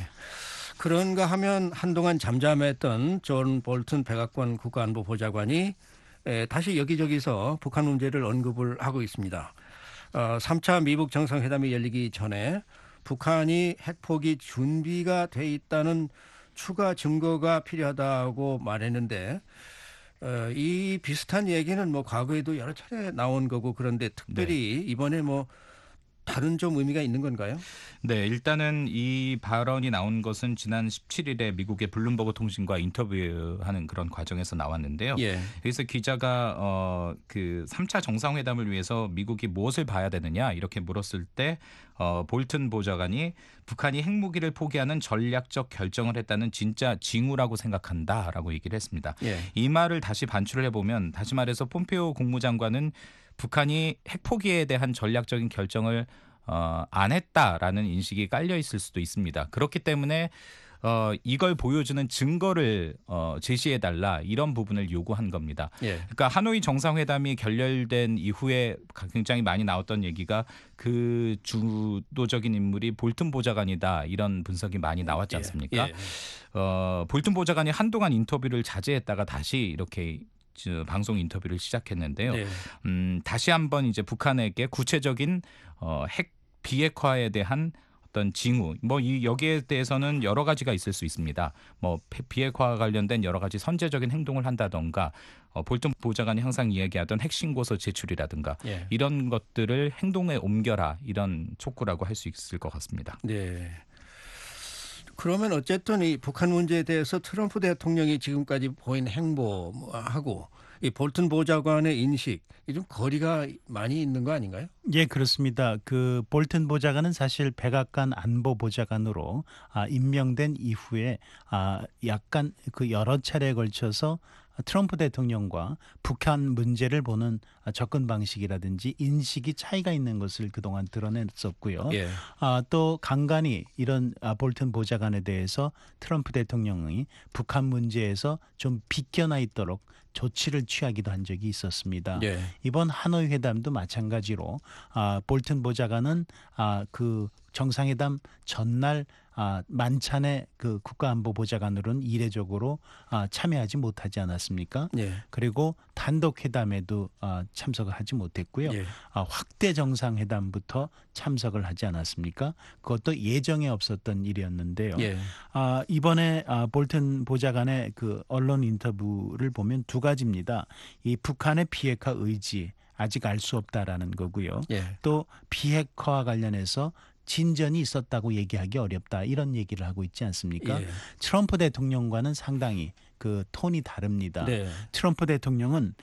그런가 하면 한동안 잠잠했던 존 볼튼 백악관 국가안보 보좌관이 에, 다시 여기저기서 북한 문제를 언급을 하고 있습니다. 어, 삼 차 미북 정상회담이 열리기 전에 북한이 핵포기 준비가 돼 있다는 추가 증거가 필요하다고 말했는데 어, 이 비슷한 얘기는 뭐 과거에도 여러 차례 나온 거고 그런데 특별히 네. 이번에 뭐 다른 좀 의미가 있는 건가요? 네, 일단은 이 발언이 나온 것은 지난 십칠 일에 미국의 블룸버그 통신과 인터뷰하는 그런 과정에서 나왔는데요. 예. 여기서 기자가 어, 그 삼 차 정상회담을 위해서 미국이 무엇을 봐야 되느냐 이렇게 물었을 때 어, 볼튼 보좌관이 북한이 핵무기를 포기하는 전략적 결정을 했다는 진짜 징후라고 생각한다라고 얘기를 했습니다. 예. 이 말을 다시 반출을 해보면 다시 말해서 폼페오 국무장관은 북한이 핵포기에 대한 전략적인 결정을 어, 안 했다라는 인식이 깔려 있을 수도 있습니다. 그렇기 때문에 어, 이걸 보여주는 증거를 어, 제시해달라 이런 부분을 요구한 겁니다. 예. 그러니까 하노이 정상회담이 결렬된 이후에 굉장히 많이 나왔던 얘기가 그 주도적인 인물이 볼튼 보좌관이다 이런 분석이 많이 나왔지 않습니까? 예. 예. 어, 볼튼 보좌관이 한동안 인터뷰를 자제했다가 다시 이렇게 방송 인터뷰를 시작했는데요. 네. 음, 다시 한번 이제 북한에게 구체적인 어, 핵 비핵화에 대한 어떤 징후, 뭐 이 여기에 대해서는 여러 가지가 있을 수 있습니다. 뭐 비핵화 관련된 여러 가지 선제적인 행동을 한다던가, 어, 볼튼 보좌관이 항상 이야기하던 핵신고서 제출이라든가 예. 이런 것들을 행동에 옮겨라 이런 촉구라고 할 수 있을 것 같습니다. 네. 그러면 어쨌든 이 북한 문제에 대해서 트럼프 대통령이 지금까지 보인 행보하고 이 볼튼 보좌관의 인식, 이 좀 거리가 많이 있는 거 아닌가요? 예, 그렇습니다. 그 볼튼 보좌관은 사실 백악관 안보 보좌관으로 아, 임명된 이후에 아, 약간 그 여러 차례에 걸쳐서 트럼프 대통령과 북한 문제를 보는 접근 방식이라든지 인식이 차이가 있는 것을 그동안 드러냈었고요. 예. 아, 또 간간히 이런 아, 볼튼 보좌관에 대해서 트럼프 대통령이 북한 문제에서 좀 비껴나 있도록 조치를 취하기도 한 적이 있었습니다. 예. 이번 하노이 회담도 마찬가지로 아, 볼튼 보좌관은 아, 그 정상회담 전날 아, 만찬에 그 국가안보보좌관으로는 이례적으로 아, 참여하지 못하지 않았습니까? 예. 그리고 단독 회담에도 아, 참석을 하지 못했고요. 예. 아, 확대 정상회담부터 참석을 하지 않았습니까? 그것도 예정에 없었던 일이었는데요. 예. 아, 이번에 아, 볼튼 보좌관의 그 언론 인터뷰를 보면 두 가지입니다. 이 북한의 비핵화 의지 아직 알 수 없다라는 거고요. 예. 또 비핵화와 관련해서 진전이 있었다고 얘기하기 어렵다 이런 얘기를 하고 있지 않습니까? 예. 트럼프 대통령과는 상당히 그 톤이 다릅니다. 네. 트럼프 대통령은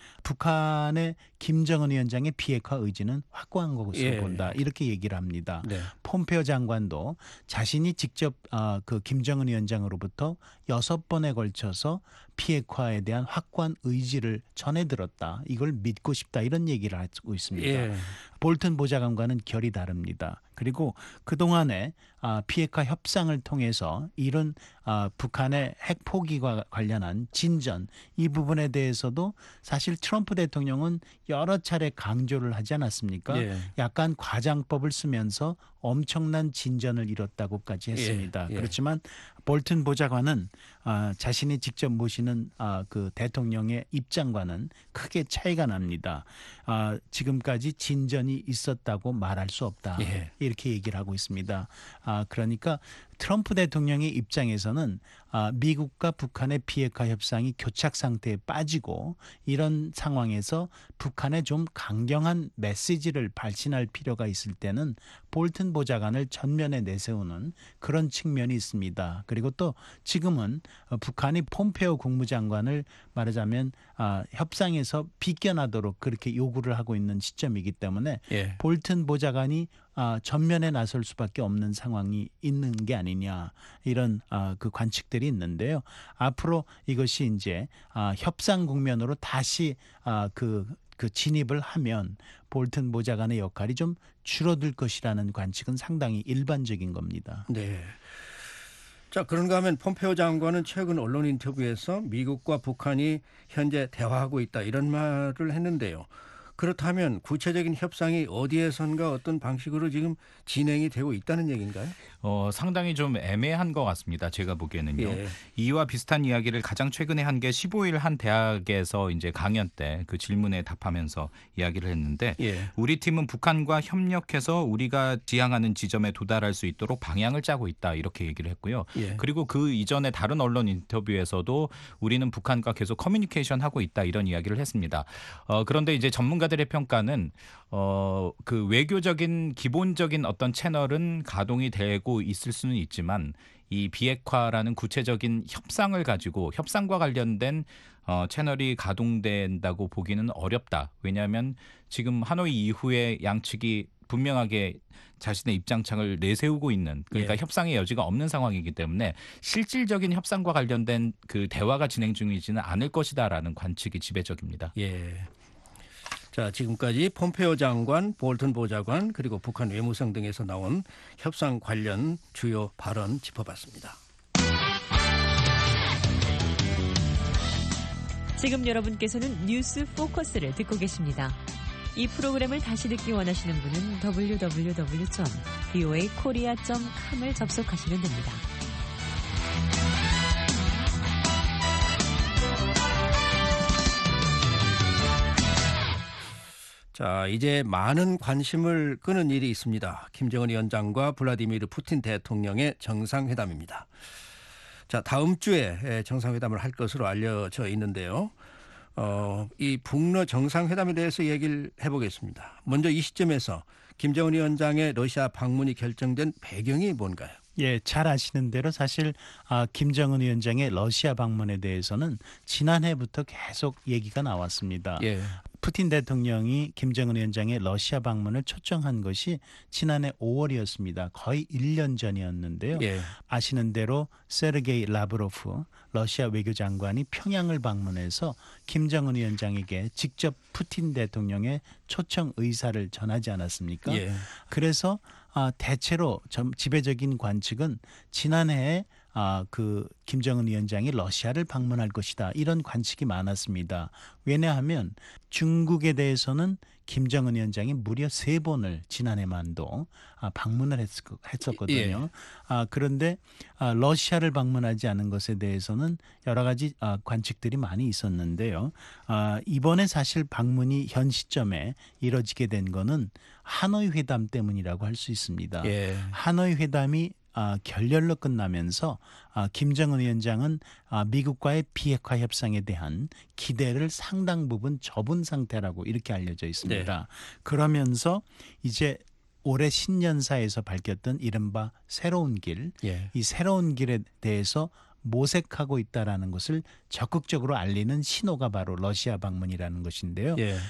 북한의 김정은 위원장의 비핵화 의지는 확고한 것으로 예. 본다 이렇게 얘기를 합니다. 네. 폼페오 장관도 자신이 직접 아, 그 김정은 위원장으로부터 여섯 번에 걸쳐서 비핵화에 대한 확고한 의지를 전해 들었다. 이걸 믿고 싶다 이런 얘기를 하고 있습니다. 예. 볼튼 보좌관과는 결이 다릅니다. 그리고 그동안에 아, 비핵화 협상을 통해서 이런 아, 북한의 핵 포기와 관련한 진전 이 부분에 대해서도 사실 트럼프 대통령은 여러 차례 강조를 하지 않았습니까? 예. 약간 과장법을 쓰면서 엄청난 진전을 이뤘다고까지 했습니다. 예. 예. 그렇지만 볼튼 보좌관은 아, 자신이 직접 모시는 아, 그 대통령의 입장과는 크게 차이가 납니다. 아, 지금까지 진전이 있었다고 말할 수 없다. 예. 이렇게 얘기를 하고 있습니다. 아, 그러니까 트럼프 대통령의 입장에서는 아, 미국과 북한의 비핵화 협상이 교착 상태에 빠지고 이런 상황에서 북한에 좀 강경한 메시지를 발신할 필요가 있을 때는 볼튼 보좌관을 전면에 내세우는 그런 측면이 있습니다. 그리고 또 지금은 북한이 폼페오 국무장관을 말하자면 아, 협상에서 비껴나도록 그렇게 요구를 하고 있는 시점이기 때문에 예. 볼튼 보좌관이 아, 전면에 나설 수밖에 없는 상황이 있는 게 아니냐 이런 아, 그 관측들이 있는데요. 앞으로 이것이 이제 아, 협상 국면으로 다시 아, 그, 그 진입을 하면 볼튼 보좌관의 역할이 좀 줄어들 것이라는 관측은 상당히 일반적인 겁니다. 네. 자, 그런가 하면 폼페오 장관은 최근 언론 인터뷰에서 미국과 북한이 현재 대화하고 있다 이런 말을 했는데요. 그렇다면 구체적인 협상이 어디에선가 어떤 방식으로 지금 진행이 되고 있다는 얘기인가요? 어, 상당히 좀 애매한 것 같습니다. 제가 보기에는요. 예. 이와 비슷한 이야기를 가장 최근에 한 게 십오 일 한 대학에서 이제 강연 때 그 질문에 답하면서 이야기를 했는데 예. 우리 팀은 북한과 협력해서 우리가 지향하는 지점에 도달할 수 있도록 방향을 짜고 있다 이렇게 얘기를 했고요. 예. 그리고 그 이전에 다른 언론 인터뷰에서도 우리는 북한과 계속 커뮤니케이션 하고 있다 이런 이야기를 했습니다. 어, 그런데 이제 전문가들의 평가는 어, 그 외교적인 기본적인 어떤 채널은 가동이 되고 있을 수는 있지만 이 비핵화라는 구체적인 협상을 가지고 협상과 관련된 어, 채널이 가동된다고 보기는 어렵다. 왜냐하면 지금 하노이 이후에 양측이 분명하게 자신의 입장창을 내세우고 있는 그러니까 예. 협상의 여지가 없는 상황이기 때문에 실질적인 협상과 관련된 그 대화가 진행 중이지는 않을 것이다라는 관측이 지배적입니다. 예. 자, 지금까지 폼페오 장관, 볼튼 보좌관 그리고 북한 외무성 등에서 나온 협상 관련 주요 발언 짚어봤습니다. 지금 여러분께서는 뉴스 포커스를 듣고 계십니다. 이 프로그램을 다시 듣기 원하시는 분은 더블유 더블유 더블유 점 브이오에이 코리아 점 컴을 접속하시면 됩니다. 자, 이제 많은 관심을 끄는 일이 있습니다. 김정은 위원장과 블라디미르 푸틴 대통령의 정상회담입니다. 자, 다음 주에 정상회담을 할 것으로 알려져 있는데요. 어, 이 북러 정상회담에 대해서 얘기를 해보겠습니다. 먼저 이 시점에서 김정은 위원장의 러시아 방문이 결정된 배경이 뭔가요? 예, 잘 아시는 대로 사실 아, 김정은 위원장의 러시아 방문에 대해서는 지난해부터 계속 얘기가 나왔습니다. 예. 푸틴 대통령이 김정은 위원장의 러시아 방문을 초청한 것이 지난해 오월이었습니다. 거의 일 년 전이었는데요. 예. 아시는 대로 세르게이 라브로프 러시아 외교장관이 평양을 방문해서 김정은 위원장에게 직접 푸틴 대통령의 초청 의사를 전하지 않았습니까? 예. 그래서 아, 대체로 좀 지배적인 관측은 지난해에 아, 그 김정은 위원장이 러시아를 방문할 것이다. 이런 관측이 많았습니다. 왜냐하면 중국에 대해서는 김정은 위원장이 무려 세 번을 지난해만도 아, 방문을 했, 했었거든요. 예. 아, 그런데 아, 러시아를 방문하지 않은 것에 대해서는 여러 가지 아, 관측들이 많이 있었는데요. 아, 이번에 사실 방문이 현 시점에 이뤄지게 된 거는 하노이 회담 때문이라고 할 수 있습니다. 예. 하노이 회담이 아, 결렬로 끝나면서 아, 김정은 위원장은 아, 미국과의 비핵화 협상에 대한 기대를 상당 부분 접은 상태라고 이렇게 알려져 있습니다. 네. 그러면서 이제 올해 신년사에서 밝혔던 이른바 새로운 길, 예. 이 새로운 길에 대해서 모색하고 있다라는 것을 적극적으로 알리는 신호가 바로 러시아 방문이라는 것인데요. 예.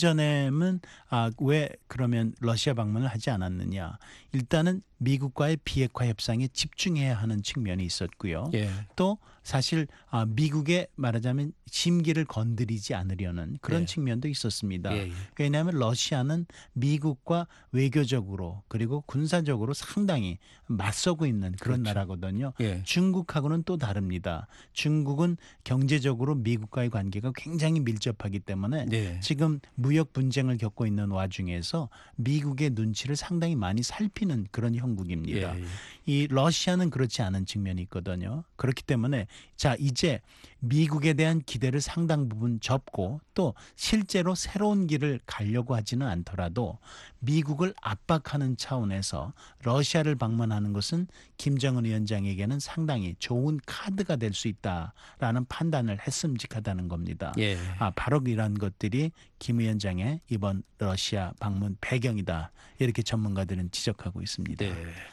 그전에는 아, 왜 그러면 러시아 방문을 하지 않았느냐. 일단은 미국과의 비핵화 협상에 집중해야 하는 측면이 있었고요. 예. 또 사실 아, 미국의 말하자면 심기를 건드리지 않으려는 그런 예. 측면도 있었습니다. 예, 예. 왜냐하면 러시아는 미국과 외교적으로 그리고 군사적으로 상당히 맞서고 있는 그런 그렇죠. 나라거든요. 예. 중국하고는 또 다릅니다. 중국은 경제적으로 미국과의 관계가 굉장히 밀접하기 때문에 네. 지금 무역 분쟁을 겪고 있는 와중에서 미국의 눈치를 상당히 많이 살피는 그런 형국입니다. 예, 예. 이 러시아는 그렇지 않은 측면이 있거든요. 그렇기 때문에 자 이제 미국에 대한 기대를 상당 부분 접고 또 실제로 새로운 길을 가려고 하지는 않더라도 미국을 압박하는 차원에서 러시아를 방문하는 것은 김정은 위원장에게는 상당히 좋은 카드가 될 수 있다라는 판단을 했음직하다는 겁니다. 예. 아, 바로 이런 것들이 김 위원장의 이번 러시아 방문 배경이다. 이렇게 전문가들은 지적하고 있습니다. 네.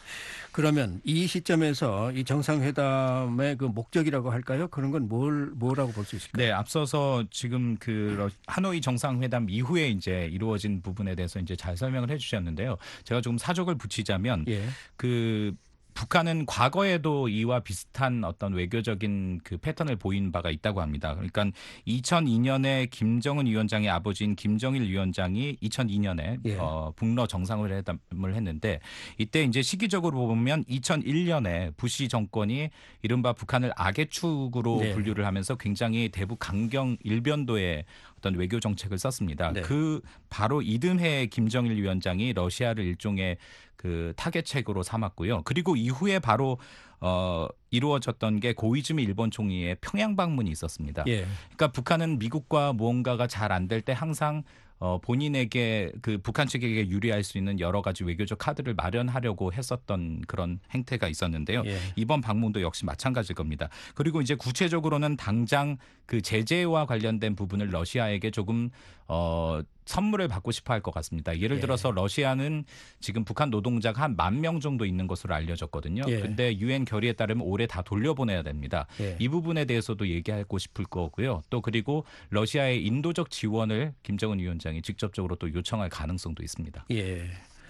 그러면 이 시점에서 이 정상회담의 그 목적이라고 할까요? 그런 건 뭘 뭐라고 볼 수 있을까요? 네, 앞서서 지금 그 러- 하노이 정상회담 이후에 이제 이루어진 부분에 대해서 이제 잘 설명을 해주셨는데요. 제가 조금 사족을 붙이자면 예. 그 북한은 과거에도 이와 비슷한 어떤 외교적인 그 패턴을 보인 바가 있다고 합니다. 그러니까 이천이 년에 김정은 위원장의 아버지인 김정일 위원장이 이천이 년에 예. 어, 북러 정상회담을 했는데 이때 이제 시기적으로 보면 이천일 년에 부시 정권이 이른바 북한을 악의 축으로 네. 분류를 하면서 굉장히 대북 강경 일변도의 어떤 외교 정책을 썼습니다. 네. 그 바로 이듬해 김정일 위원장이 러시아를 일종의 그 타겟책으로 삼았고요. 그리고 이후에 바로 어, 이루어졌던 게 고이즈미 일본 총리의 평양 방문이 있었습니다. 예. 그러니까 북한은 미국과 무언가가 잘 안 될 때 항상 어, 본인에게 그 북한 측에게 유리할 수 있는 여러 가지 외교적 카드를 마련하려고 했었던 그런 행태가 있었는데요. 예. 이번 방문도 역시 마찬가지일 겁니다. 그리고 이제 구체적으로는 당장 그 제재와 관련된 부분을 러시아에게 조금 어, 선물을 받고 싶어 할 것 같습니다. 예를 예. 들어서 러시아는 지금 북한 노동자가 한 만 명 정도 있는 것으로 알려졌거든요. 예. 근데 유엔 결의에 따르면 올해 다 돌려보내야 됩니다. 예. 이 부분에 대해서도 얘기하고 싶을 거고요. 또 그리고 러시아의 인도적 지원을 김정은 위원장이 직접적으로 또 요청할 가능성도 있습니다. 예.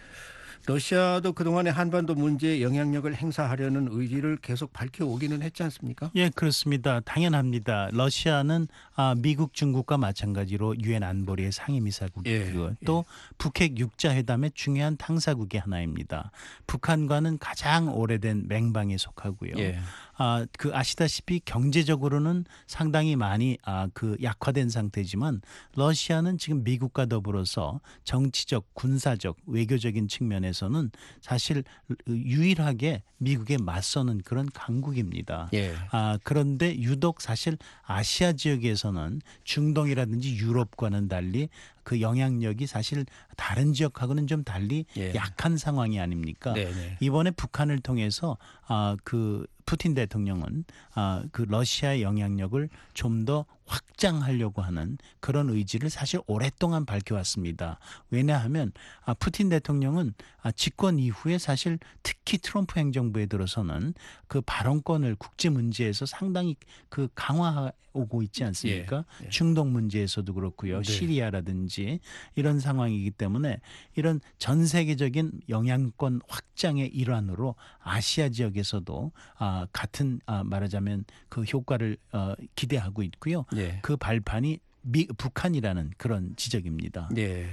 러시아도 그동안에 한반도 문제에 영향력을 행사하려는 의지를 계속 밝혀오기는 했지 않습니까? 예, 그렇습니다. 당연합니다. 러시아는 아, 미국, 중국과 마찬가지로 유엔 안보리의 상임이사국이고 예, 또 북핵 육자회담의 중요한 당사국의 하나입니다. 북한과는 가장 오래된 맹방에 속하고요. 예. 아, 그 아시다시피 경제적으로는 상당히 많이 아, 그 약화된 상태지만 러시아는 지금 미국과 더불어서 정치적, 군사적, 외교적인 측면에서는 사실 유일하게 미국에 맞서는 그런 강국입니다. 예. 아, 그런데 유독 사실 아시아 지역에서는 중동이라든지 유럽과는 달리 그 영향력이 사실 다른 지역하고는 좀 달리 예. 약한 상황이 아닙니까? 네네. 이번에 북한을 통해서 아, 그 푸틴 대통령은 아, 그 러시아의 영향력을 좀 더 확장하려고 하는 그런 의지를 사실 오랫동안 밝혀왔습니다. 왜냐하면 아, 푸틴 대통령은 아, 집권 이후에 사실 특히 트럼프 행정부에 들어서는 그 발언권을 국제 문제에서 상당히 그 강화하고 있지 않습니까? 예, 예. 중동 문제에서도 그렇고요. 네. 시리아라든지 이런 상황이기 때문에 이런 전 세계적인 영향권 확장의 일환으로 아시아 지역에서도 아, 같은 아, 말하자면 그 효과를 어, 기대하고 있고요. 예. 그 발판이 미, 북한이라는 그런 지적입니다. 예.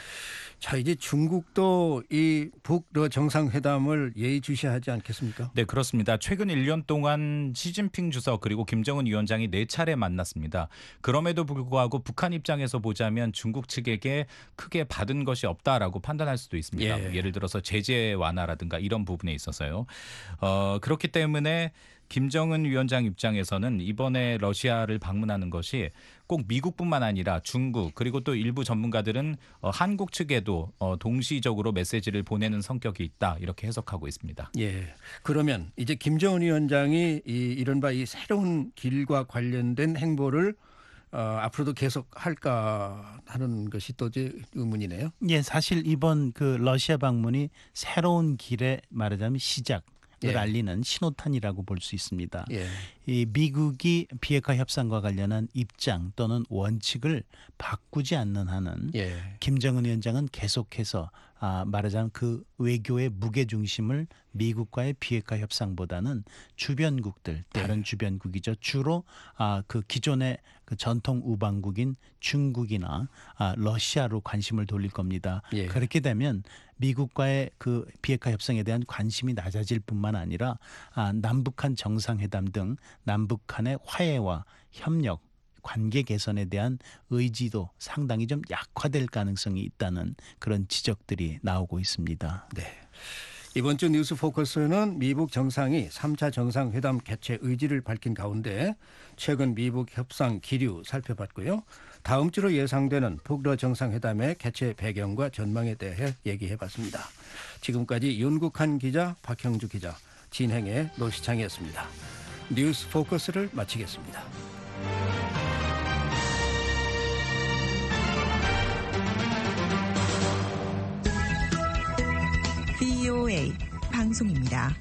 자, 이제 중국도 이 북러 정상회담을 예의주시하지 않겠습니까? 네, 그렇습니다. 최근 일 년 동안 시진핑 주석 그리고 김정은 위원장이 네 차례 만났습니다. 그럼에도 불구하고 북한 입장에서 보자면 중국 측에게 크게 받은 것이 없다라고 판단할 수도 있습니다. 예. 예를 들어서 제재 완화라든가 이런 부분에 있어서요. 어, 그렇기 때문에 김정은 위원장 입장에서는 이번에 러시아를 방문하는 것이 꼭 미국뿐만 아니라 중국 그리고 또 일부 전문가들은 어, 한국 측에도 어, 동시적으로 메시지를 보내는 성격이 있다 이렇게 해석하고 있습니다. 예. 그러면 이제 김정은 위원장이 이 이른바 이 새로운 길과 관련된 행보를 어, 앞으로도 계속 할까 하는 것이 또 이제 의문이네요. 예, 사실 이번 그 러시아 방문이 새로운 길의 말하자면 시작. 을 예. 알리는 신호탄이라고 볼 수 있습니다. 예. 이 미국이 비핵화 협상과 관련한 입장 또는 원칙을 바꾸지 않는 한은 예. 김정은 위원장은 계속해서 아, 말하자면 그 외교의 무게 중심을 미국과의 비핵화 협상보다는 주변국들, 다른 네. 주변국이죠. 주로 아, 그 기존의 그 전통 우방국인 중국이나 아, 러시아로 관심을 돌릴 겁니다. 예. 그렇게 되면 미국과의 그 비핵화 협상에 대한 관심이 낮아질 뿐만 아니라 아, 남북한 정상회담 등 남북한의 화해와 협력 관계 개선에 대한 의지도 상당히 좀 약화될 가능성이 있다는 그런 지적들이 나오고 있습니다. 네. 이번 주 뉴스 포커스는 미북 정상이 삼 차 정상회담 개최 의지를 밝힌 가운데 최근 미북 협상 기류 살펴봤고요. 다음 주로 예상되는 북러 정상회담의 개최 배경과 전망에 대해 얘기해봤습니다. 지금까지 윤국한 기자, 박형주 기자, 진행의 노시창이었습니다. 뉴스 포커스를 마치겠습니다. 브이오에이 방송입니다.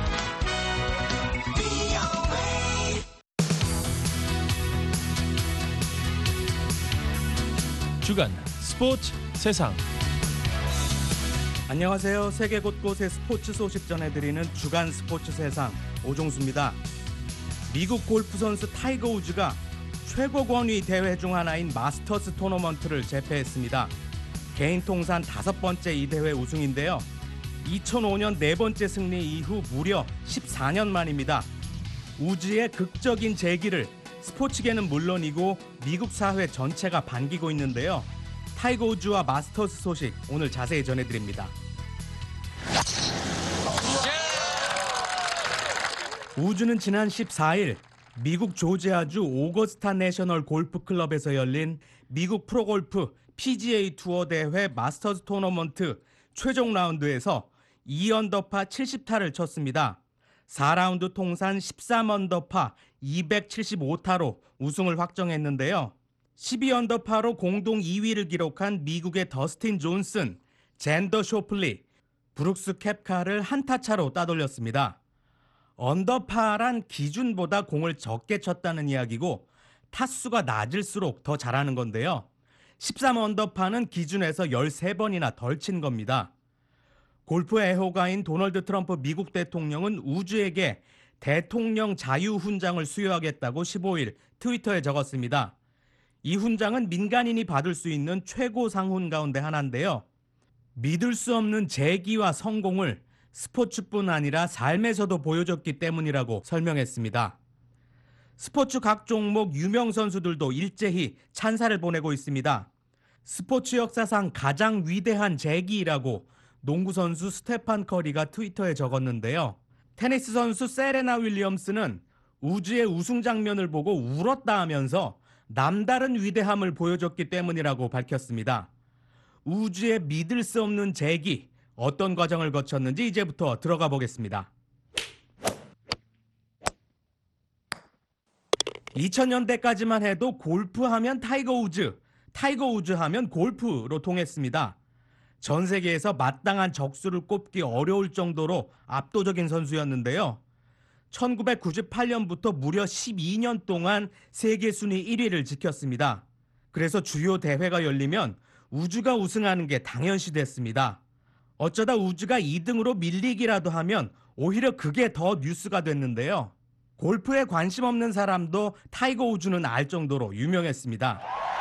주간 스포츠 세상. 안녕하세요. 세계 곳곳의 스포츠 소식 전해드리는 주간 스포츠 세상 오종수입니다. 미국 골프 선수 타이거 우즈가 최고 권위 대회 중 하나인 마스터스 토너먼트를 제패했습니다. 개인 통산 다섯 번째 이 대회 우승인데요. 이천오 년 네 번째 승리 이후 무려 십사 년 만입니다. 우즈의 극적인 재기를 스포츠계는 물론이고 미국 사회 전체가 반기고 있는데요. 타이거 우즈와 마스터스 소식 오늘 자세히 전해드립니다. 우즈는 지난 십사 일 미국 조지아주 오거스타 내셔널 골프 클럽에서 열린 미국 프로골프 피지에이 투어 대회 마스터스 토너먼트 최종 라운드에서 이 언더파 칠십 타를 쳤습니다. 사 라운드 통산 십삼 언더파 이백칠십오 타로 우승을 확정했는데요. 십이 언더파로 공동 이 위를 기록한 미국의 더스틴 존슨, 젠더 쇼플리, 브룩스 캡카를 한 타 차로 따돌렸습니다. 언더파란 기준보다 공을 적게 쳤다는 이야기고 타수가 낮을수록 더 잘하는 건데요. 십삼 언더파는 기준에서 열세 번이나 덜 친 겁니다. 골프 애호가인 도널드 트럼프 미국 대통령은 우즈에게 대통령 자유훈장을 수여하겠다고 십오 일 트위터에 적었습니다. 이 훈장은 민간인이 받을 수 있는 최고 상훈 가운데 하나인데요. 믿을 수 없는 재기와 성공을 스포츠뿐 아니라 삶에서도 보여줬기 때문이라고 설명했습니다. 스포츠 각 종목 유명 선수들도 일제히 찬사를 보내고 있습니다. 스포츠 역사상 가장 위대한 재기라고 농구 선수 스테판 커리가 트위터에 적었는데요. 테니스 선수 세레나 윌리엄스는 우주의 우승 장면을 보고 울었다 하면서 남다른 위대함을 보여줬기 때문이라고 밝혔습니다. 우주의 믿을 수 없는 재기, 어떤 과정을 거쳤는지 이제부터 들어가 보겠습니다. 이천 년대까지만 해도 골프하면 타이거 우즈, 타이거 우즈 하면 골프로 통했습니다. 전 세계에서 마땅한 적수를 꼽기 어려울 정도로 압도적인 선수였는데요. 천구백구십팔 년부터 무려 십이 년 동안 세계 순위 일 위를 지켰습니다. 그래서 주요 대회가 열리면 우즈가 우승하는 게 당연시 됐습니다. 어쩌다 우즈가 이 등으로 밀리기라도 하면 오히려 그게 더 뉴스가 됐는데요. 골프에 관심 없는 사람도 타이거 우즈는 알 정도로 유명했습니다.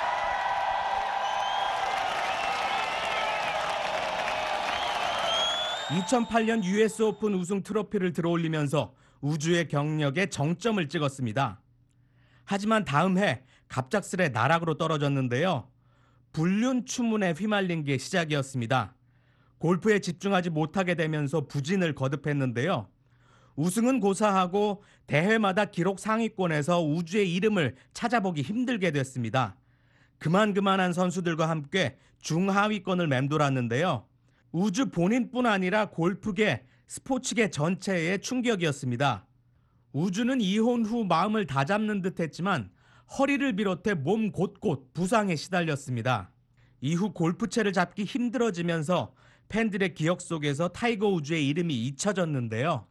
이천팔 년 유에스 오픈 우승 트로피를 들어올리면서 우주의 경력에 정점을 찍었습니다. 하지만 다음 해 갑작스레 나락으로 떨어졌는데요. 불륜 추문에 휘말린 게 시작이었습니다. 골프에 집중하지 못하게 되면서 부진을 거듭했는데요. 우승은 고사하고 대회마다 기록 상위권에서 우주의 이름을 찾아보기 힘들게 됐습니다. 그만그만한 선수들과 함께 중하위권을 맴돌았는데요. 우주 본인뿐 아니라 골프계, 스포츠계 전체의 충격이었습니다. 우주는 이혼 후 마음을 다잡는 듯 했지만 허리를 비롯해 몸 곳곳 부상에 시달렸습니다. 이후 골프채를 잡기 힘들어지면서 팬들의 기억 속에서 타이거 우즈의 이름이 잊혀졌는데요.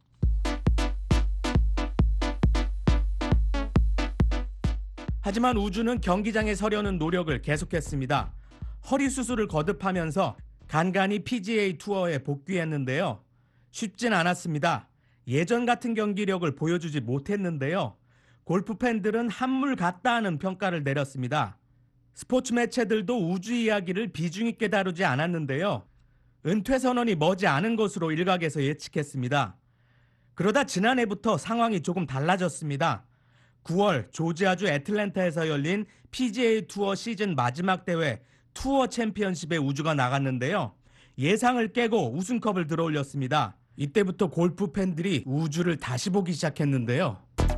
하지만 우즈는 경기장에 서려는 노력을 계속했습니다. 허리 수술을 거듭하면서 간간히 피지에이 투어에 복귀했는데요. 쉽진 않았습니다. 예전 같은 경기력을 보여주지 못했는데요. 골프 팬들은 한물 같다 하는 평가를 내렸습니다. 스포츠 매체들도 우주 이야기를 비중 있게 다루지 않았는데요. 은퇴 선언이 머지 않은 것으로 일각에서 예측했습니다. 그러다 지난해부터 상황이 조금 달라졌습니다. 구월 조지아주 애틀랜타에서 열린 피지에이 투어 시즌 마지막 대회 투어 챔피언십에 우주가 나갔는데요. 예상을 깨고 우승컵을 들어올렸습니다. 이때부터 골프 팬들이 우주를 다시 보기 시작했는데요.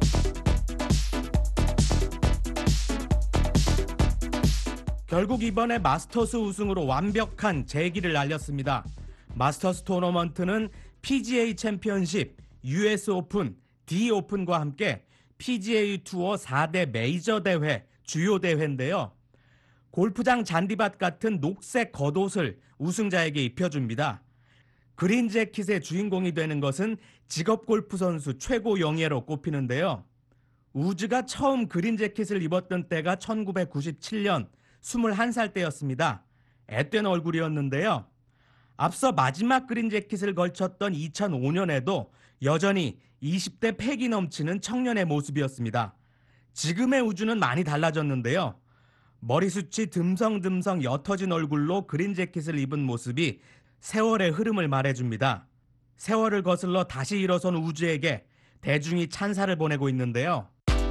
결국 이번에 마스터스 우승으로 완벽한 재기를 알렸습니다. 마스터스 토너먼트는 피지에이 챔피언십, 유에스 오픈, D 오픈과 함께 피지에이 투어 사 대 메이저 대회, 주요 대회인데요. 골프장 잔디밭 같은 녹색 겉옷을 우승자에게 입혀줍니다. 그린 재킷의 주인공이 되는 것은 직업 골프 선수 최고 영예로 꼽히는데요. 우즈가 처음 그린 재킷을 입었던 때가 천구백구십칠 년 스물한 살 때였습니다. 앳된 얼굴이었는데요. 앞서 마지막 그린 재킷을 걸쳤던 이천오 년에도 여전히 이십 대 패기 넘치는 청년의 모습이었습니다. 지금의 우즈는 많이 달라졌는데요. 머리숱이 듬성듬성 옅어진 얼굴로 그린 재킷을 입은 모습이 세월의 흐름을 말해줍니다. 세월을 거슬러 다시 일어선 우즈에게 대중이 찬사를 보내고 있는데요.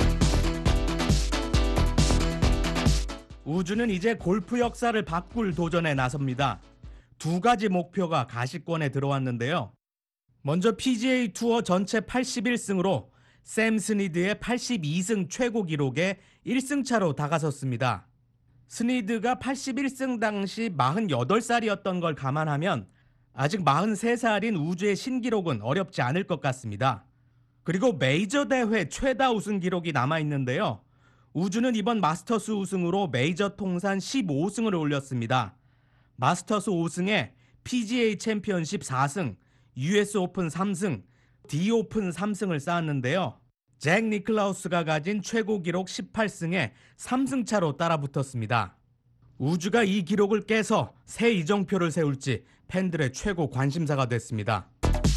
우즈는 이제 골프 역사를 바꿀 도전에 나섭니다. 두 가지 목표가 가시권에 들어왔는데요. 먼저 피지에이 투어 전체 팔십일 승으로 샘 스니드의 팔십이 승 최고 기록에 일 승 차로 다가섰습니다. 스니드가 팔십일 승 당시 마흔여덟 살이었던 걸 감안하면 아직 마흔세 살인 우즈의 신기록은 어렵지 않을 것 같습니다. 그리고 메이저 대회 최다 우승 기록이 남아있는데요. 우즈는 이번 마스터스 우승으로 메이저 통산 십오 승을 올렸습니다. 마스터스 오 승에 피지에이 챔피언십 사 승, 유에스 오픈 삼 승, D 오픈 삼 승을 쌓았는데요. 잭 니클라우스가 가진 최고 기록 십팔 승에 삼 승 차로 따라붙었습니다. 우즈가 이 기록을 깨서 새 이정표를 세울지 팬들의 최고 관심사가 됐습니다.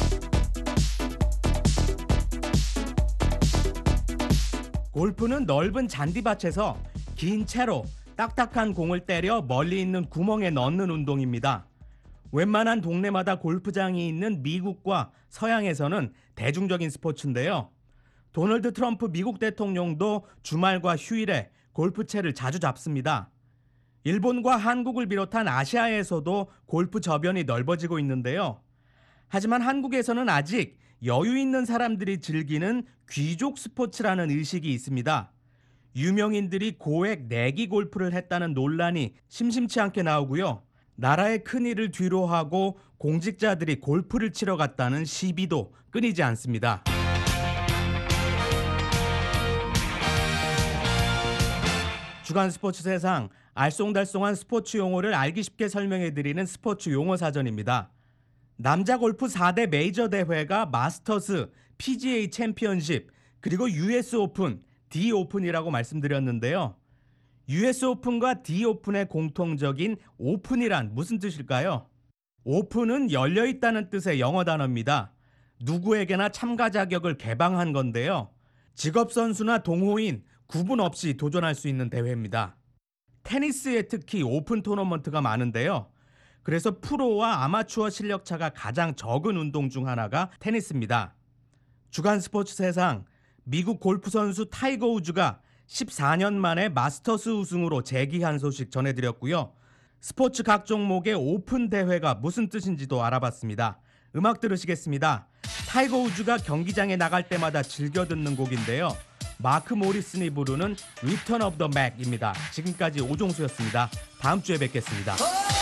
골프는 넓은 잔디밭에서 긴 채로 딱딱한 공을 때려 멀리 있는 구멍에 넣는 운동입니다. 웬만한 동네마다 골프장이 있는 미국과 서양에서는 대중적인 스포츠인데요. 도널드 트럼프 미국 대통령도 주말과 휴일에 골프채를 자주 잡습니다. 일본과 한국을 비롯한 아시아에서도 골프 저변이 넓어지고 있는데요. 하지만 한국에서는 아직 여유 있는 사람들이 즐기는 귀족 스포츠라는 의식이 있습니다. 유명인들이 고액 내기 골프를 했다는 논란이 심심치 않게 나오고요. 나라의 큰일을 뒤로하고 공직자들이 골프를 치러 갔다는 시비도 끊이지 않습니다. 주간 스포츠 세상, 알쏭달쏭한 스포츠 용어를 알기 쉽게 설명해드리는 스포츠 용어 사전입니다. 남자 골프 사 대 메이저 대회가 마스터스, 피지에이 챔피언십, 그리고 유에스 오픈, D 오픈이라고 말씀드렸는데요. 유에스 오픈과 D 오픈의 공통적인 오픈이란 무슨 뜻일까요? 오픈은 열려있다는 뜻의 영어 단어입니다. 누구에게나 참가 자격을 개방한 건데요. 직업선수나 동호인, 구분 없이 도전할 수 있는 대회입니다. 테니스에 특히 오픈 토너먼트가 많은데요. 그래서 프로와 아마추어 실력차가 가장 적은 운동 중 하나가 테니스입니다. 주간 스포츠 세상, 미국 골프 선수 타이거 우즈가 십사 년 만에 마스터스 우승으로 재기한 소식 전해드렸고요. 스포츠 각 종목의 오픈 대회가 무슨 뜻인지도 알아봤습니다. 음악 들으시겠습니다. 타이거 우즈가 경기장에 나갈 때마다 즐겨 듣는 곡인데요. 마크 모리슨이 부르는 Return of the Mac입니다. 지금까지 오종수였습니다. 다음 주에 뵙겠습니다.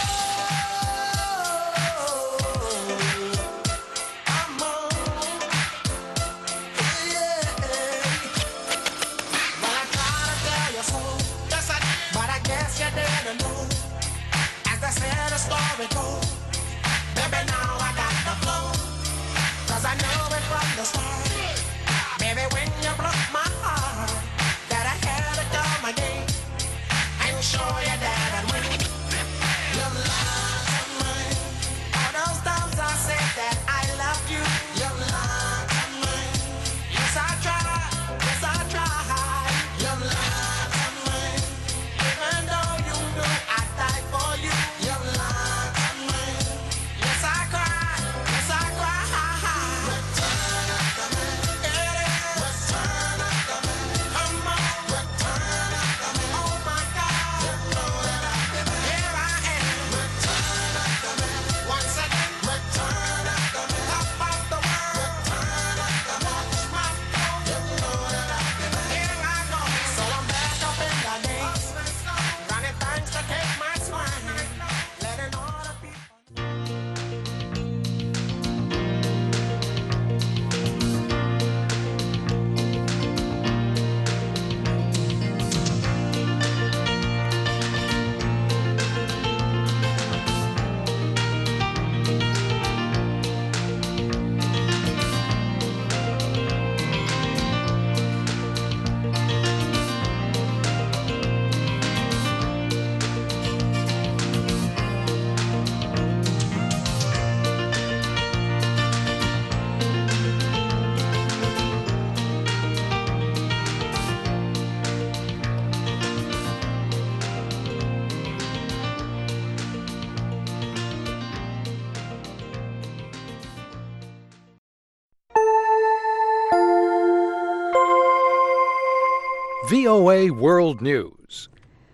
브이오에이 World News.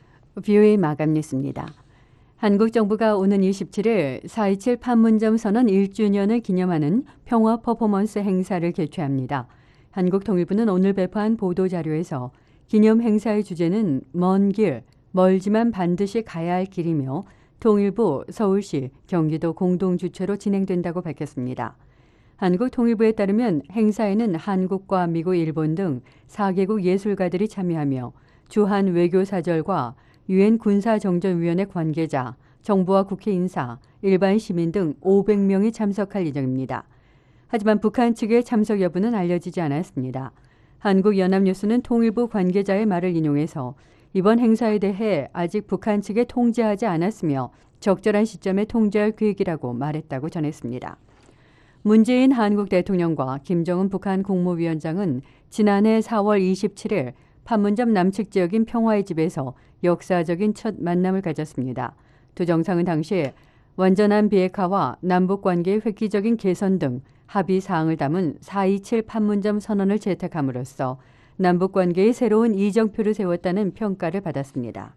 브이오에이 마감 뉴스입니다. 한국 정부가 오는 이십칠 일 사 이칠 판문점 선언 일 주년을 기념하는 평화 퍼포먼스 행사를 개최합니다. 한국통일부는 오늘 배포한 보도자료에서 기념 행사의 주제는 먼 길, 멀지만 반드시 가야 할 길이며 통일부, 서울시, 경기도 공동 주최로 진행된다고 밝혔습니다. 한국통일부에 따르면 행사에는 한국과 미국, 일본 등 사 개국 예술가들이 참여하며 주한 외교사절과 유엔 군사정전위원회 관계자, 정부와 국회 인사, 일반 시민 등 오백 명이 참석할 예정입니다. 하지만 북한 측의 참석 여부는 알려지지 않았습니다. 한국연합뉴스는 통일부 관계자의 말을 인용해서 이번 행사에 대해 아직 북한 측에 통지하지 않았으며 적절한 시점에 통지할 계획이라고 말했다고 전했습니다. 문재인 한국 대통령과 김정은 북한 국무위원장은 지난해 사월 이십칠 일 판문점 남측 지역인 평화의 집에서 역사적인 첫 만남을 가졌습니다. 두 정상은 당시 완전한 비핵화와 남북관계의 획기적인 개선 등 합의 사항을 담은 사이칠 판문점 선언을 채택함으로써 남북관계의 새로운 이정표를 세웠다는 평가를 받았습니다.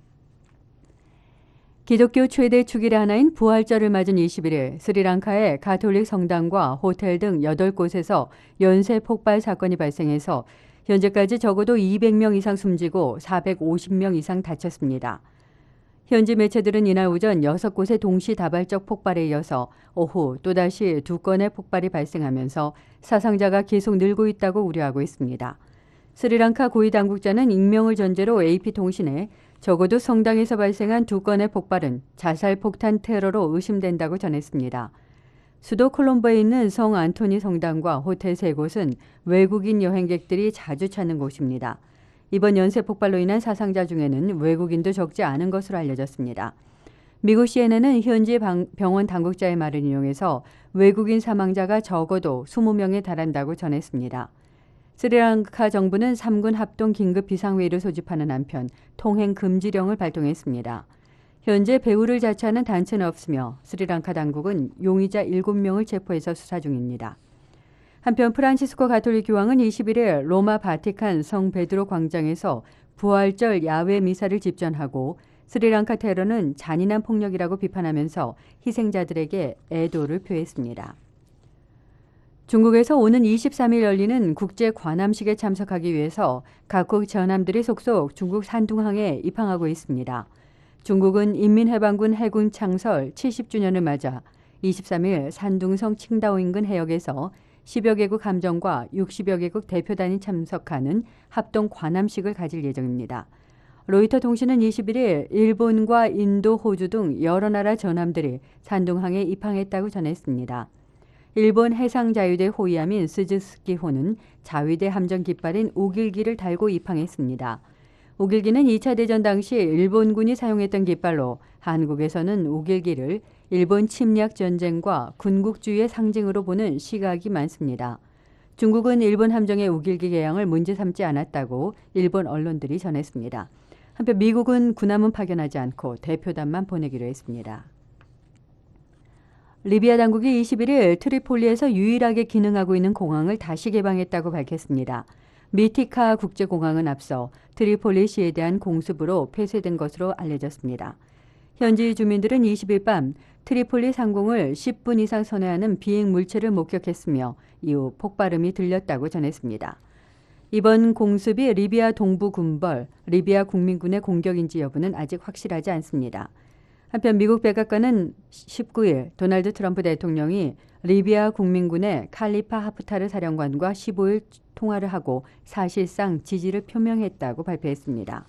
기독교 최대 축일의 하나인 부활절을 맞은 이십일 일 스리랑카의 가톨릭 성당과 호텔 등 여덟 곳에서 연쇄 폭발 사건이 발생해서 현재까지 적어도 이백 명 이상 숨지고 사백오십 명 이상 다쳤습니다. 현지 매체들은 이날 오전 여섯 곳의 동시다발적 폭발에 이어서 오후 또다시 두 건의 폭발이 발생하면서 사상자가 계속 늘고 있다고 우려하고 있습니다. 스리랑카 고위 당국자는 익명을 전제로 에이피통신에 적어도 성당에서 발생한 두 건의 폭발은 자살폭탄 테러로 의심된다고 전했습니다. 수도 콜롬보에 있는 성 안토니 성당과 호텔 세 곳은 외국인 여행객들이 자주 찾는 곳입니다. 이번 연쇄 폭발로 인한 사상자 중에는 외국인도 적지 않은 것으로 알려졌습니다. 미국 씨엔엔은 현지 병원 당국자의 말을 인용해서 외국인 사망자가 적어도 이십 명에 달한다고 전했습니다. 스리랑카 정부는 삼 군 합동 긴급 비상회의를 소집하는 한편 통행 금지령을 발동했습니다. 현재 배후를 자처하는 단체는 없으며 스리랑카 당국은 용의자 일곱 명을 체포해서 수사 중입니다. 한편 프란치스코 가톨릭 교황은 이십일 일 로마 바티칸 성 베드로 광장에서 부활절 야외 미사를 집전하고 스리랑카 테러는 잔인한 폭력이라고 비판하면서 희생자들에게 애도를 표했습니다. 중국에서 오는 이십삼 일 열리는 국제 관함식에 참석하기 위해서 각국 전함들이 속속 중국 산둥항에 입항하고 있습니다. 중국은 인민해방군 해군 창설 칠십 주년을 맞아 이십삼 일 산둥성 칭다오 인근 해역에서 십여 개국 함정과 육십여 개국 대표단이 참석하는 합동 관함식을 가질 예정입니다. 로이터 통신은 이십일 일 일본과 인도, 호주 등 여러 나라 전함들이 산둥항에 입항했다고 전했습니다. 일본 해상자유대 호위함인 스즈스키호는 자위대 함정 깃발인 우길기를 달고 입항했습니다. 우길기는 이 차 대전 당시 일본군이 사용했던 깃발로 한국에서는 우길기를 일본 침략 전쟁과 군국주의의 상징으로 보는 시각이 많습니다. 중국은 일본 함정의 우길기 개양을 문제 삼지 않았다고 일본 언론들이 전했습니다. 한편 미국은 군함은 파견하지 않고 대표단만 보내기로 했습니다. 리비아 당국이 이십일 일 트리폴리에서 유일하게 기능하고 있는 공항을 다시 개방했다고 밝혔습니다. 미티카 국제공항은 앞서 트리폴리시에 대한 공습으로 폐쇄된 것으로 알려졌습니다. 현지 주민들은 이십 일 밤 트리폴리 상공을 십 분 이상 선회하는 비행 물체를 목격했으며 이후 폭발음이 들렸다고 전했습니다. 이번 공습이 리비아 동부 군벌, 리비아 국민군의 공격인지 여부는 아직 확실하지 않습니다. 한편 미국 백악관은 십구 일 도널드 트럼프 대통령이 리비아 국민군의 칼리파 하프타르 사령관과 십오 일 통화를 하고 사실상 지지를 표명했다고 발표했습니다.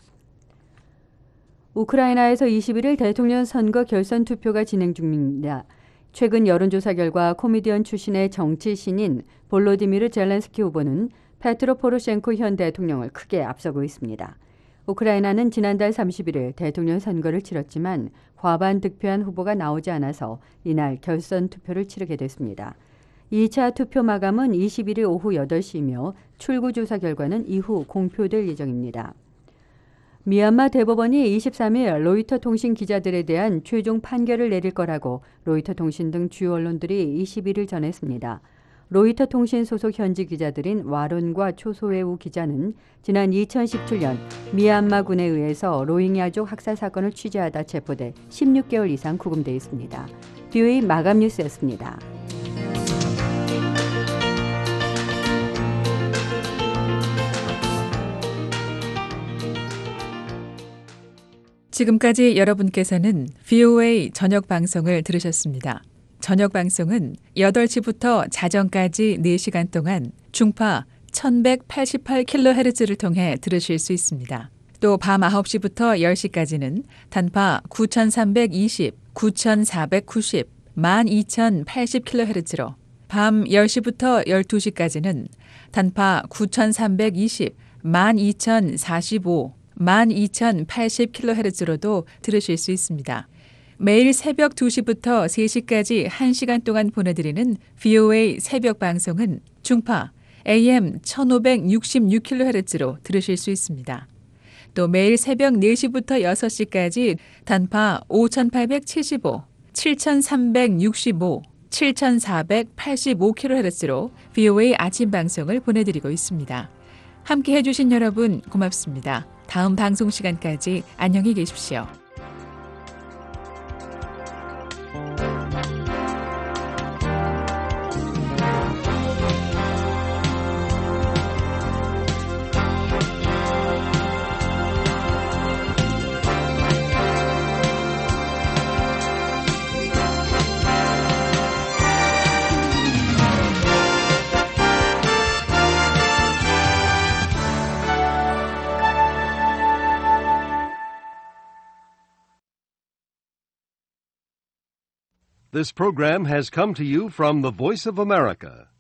우크라이나에서 이십일 일 대통령 선거 결선 투표가 진행 중입니다. 최근 여론조사 결과 코미디언 출신의 정치 신인 볼로디미르 젤렌스키 후보는 페트로 포로셴코 현 대통령을 크게 앞서고 있습니다. 우크라이나는 지난달 삼십일 일 대통령 선거를 치렀지만 과반 득표한 후보가 나오지 않아서 이날 결선 투표를 치르게 됐습니다. 이 차 투표 마감은 이십일 일 오후 여덟 시이며 출구조사 결과는 이후 공표될 예정입니다. 미얀마 대법원이 이십삼 일 로이터 통신 기자들에 대한 최종 판결을 내릴 거라고 로이터 통신 등 주요 언론들이 이십일 일 전했습니다. 로이터 통신 소속 현지 기자들인 와론과 초소웨우 기자는 지난 이천십칠 년 미얀마군에 의해서 로힝야족 학살 사건을 취재하다 체포돼 십육 개월 이상 구금돼 있습니다. 비오에이 마감 뉴스였습니다. 지금까지 여러분께서는 브이오에이 저녁 방송을 들으셨습니다. 저녁 방송은 여덟 시부터 자정까지 네 시간 동안 중파 천백팔십팔 킬로헤르츠를 통해 들으실 수 있습니다. 또 밤 아홉 시부터 열 시까지는 단파 구천삼백이십, 구천사백구십, 만 이천팔십 킬로헤르츠로 밤 열 시부터 열두 시까지는 단파 구천삼백이십, 만 이천사십오, 만 이천팔십 킬로헤르츠로도 들으실 수 있습니다. 매일 새벽 두 시부터 세 시까지 한 시간 동안 보내드리는 브이오에이 새벽 방송은 중파 에이엠 천오백육십육 킬로헤르츠로 들으실 수 있습니다. 또 매일 새벽 네 시부터 여섯 시까지 단파 오천팔백칠십오, 칠천삼백육십오, 칠천사백팔십오 킬로헤르츠로 브이오에이 아침 방송을 보내드리고 있습니다. 함께 해주신 여러분 고맙습니다. 다음 방송 시간까지 안녕히 계십시오. This program has come to you from the Voice of America,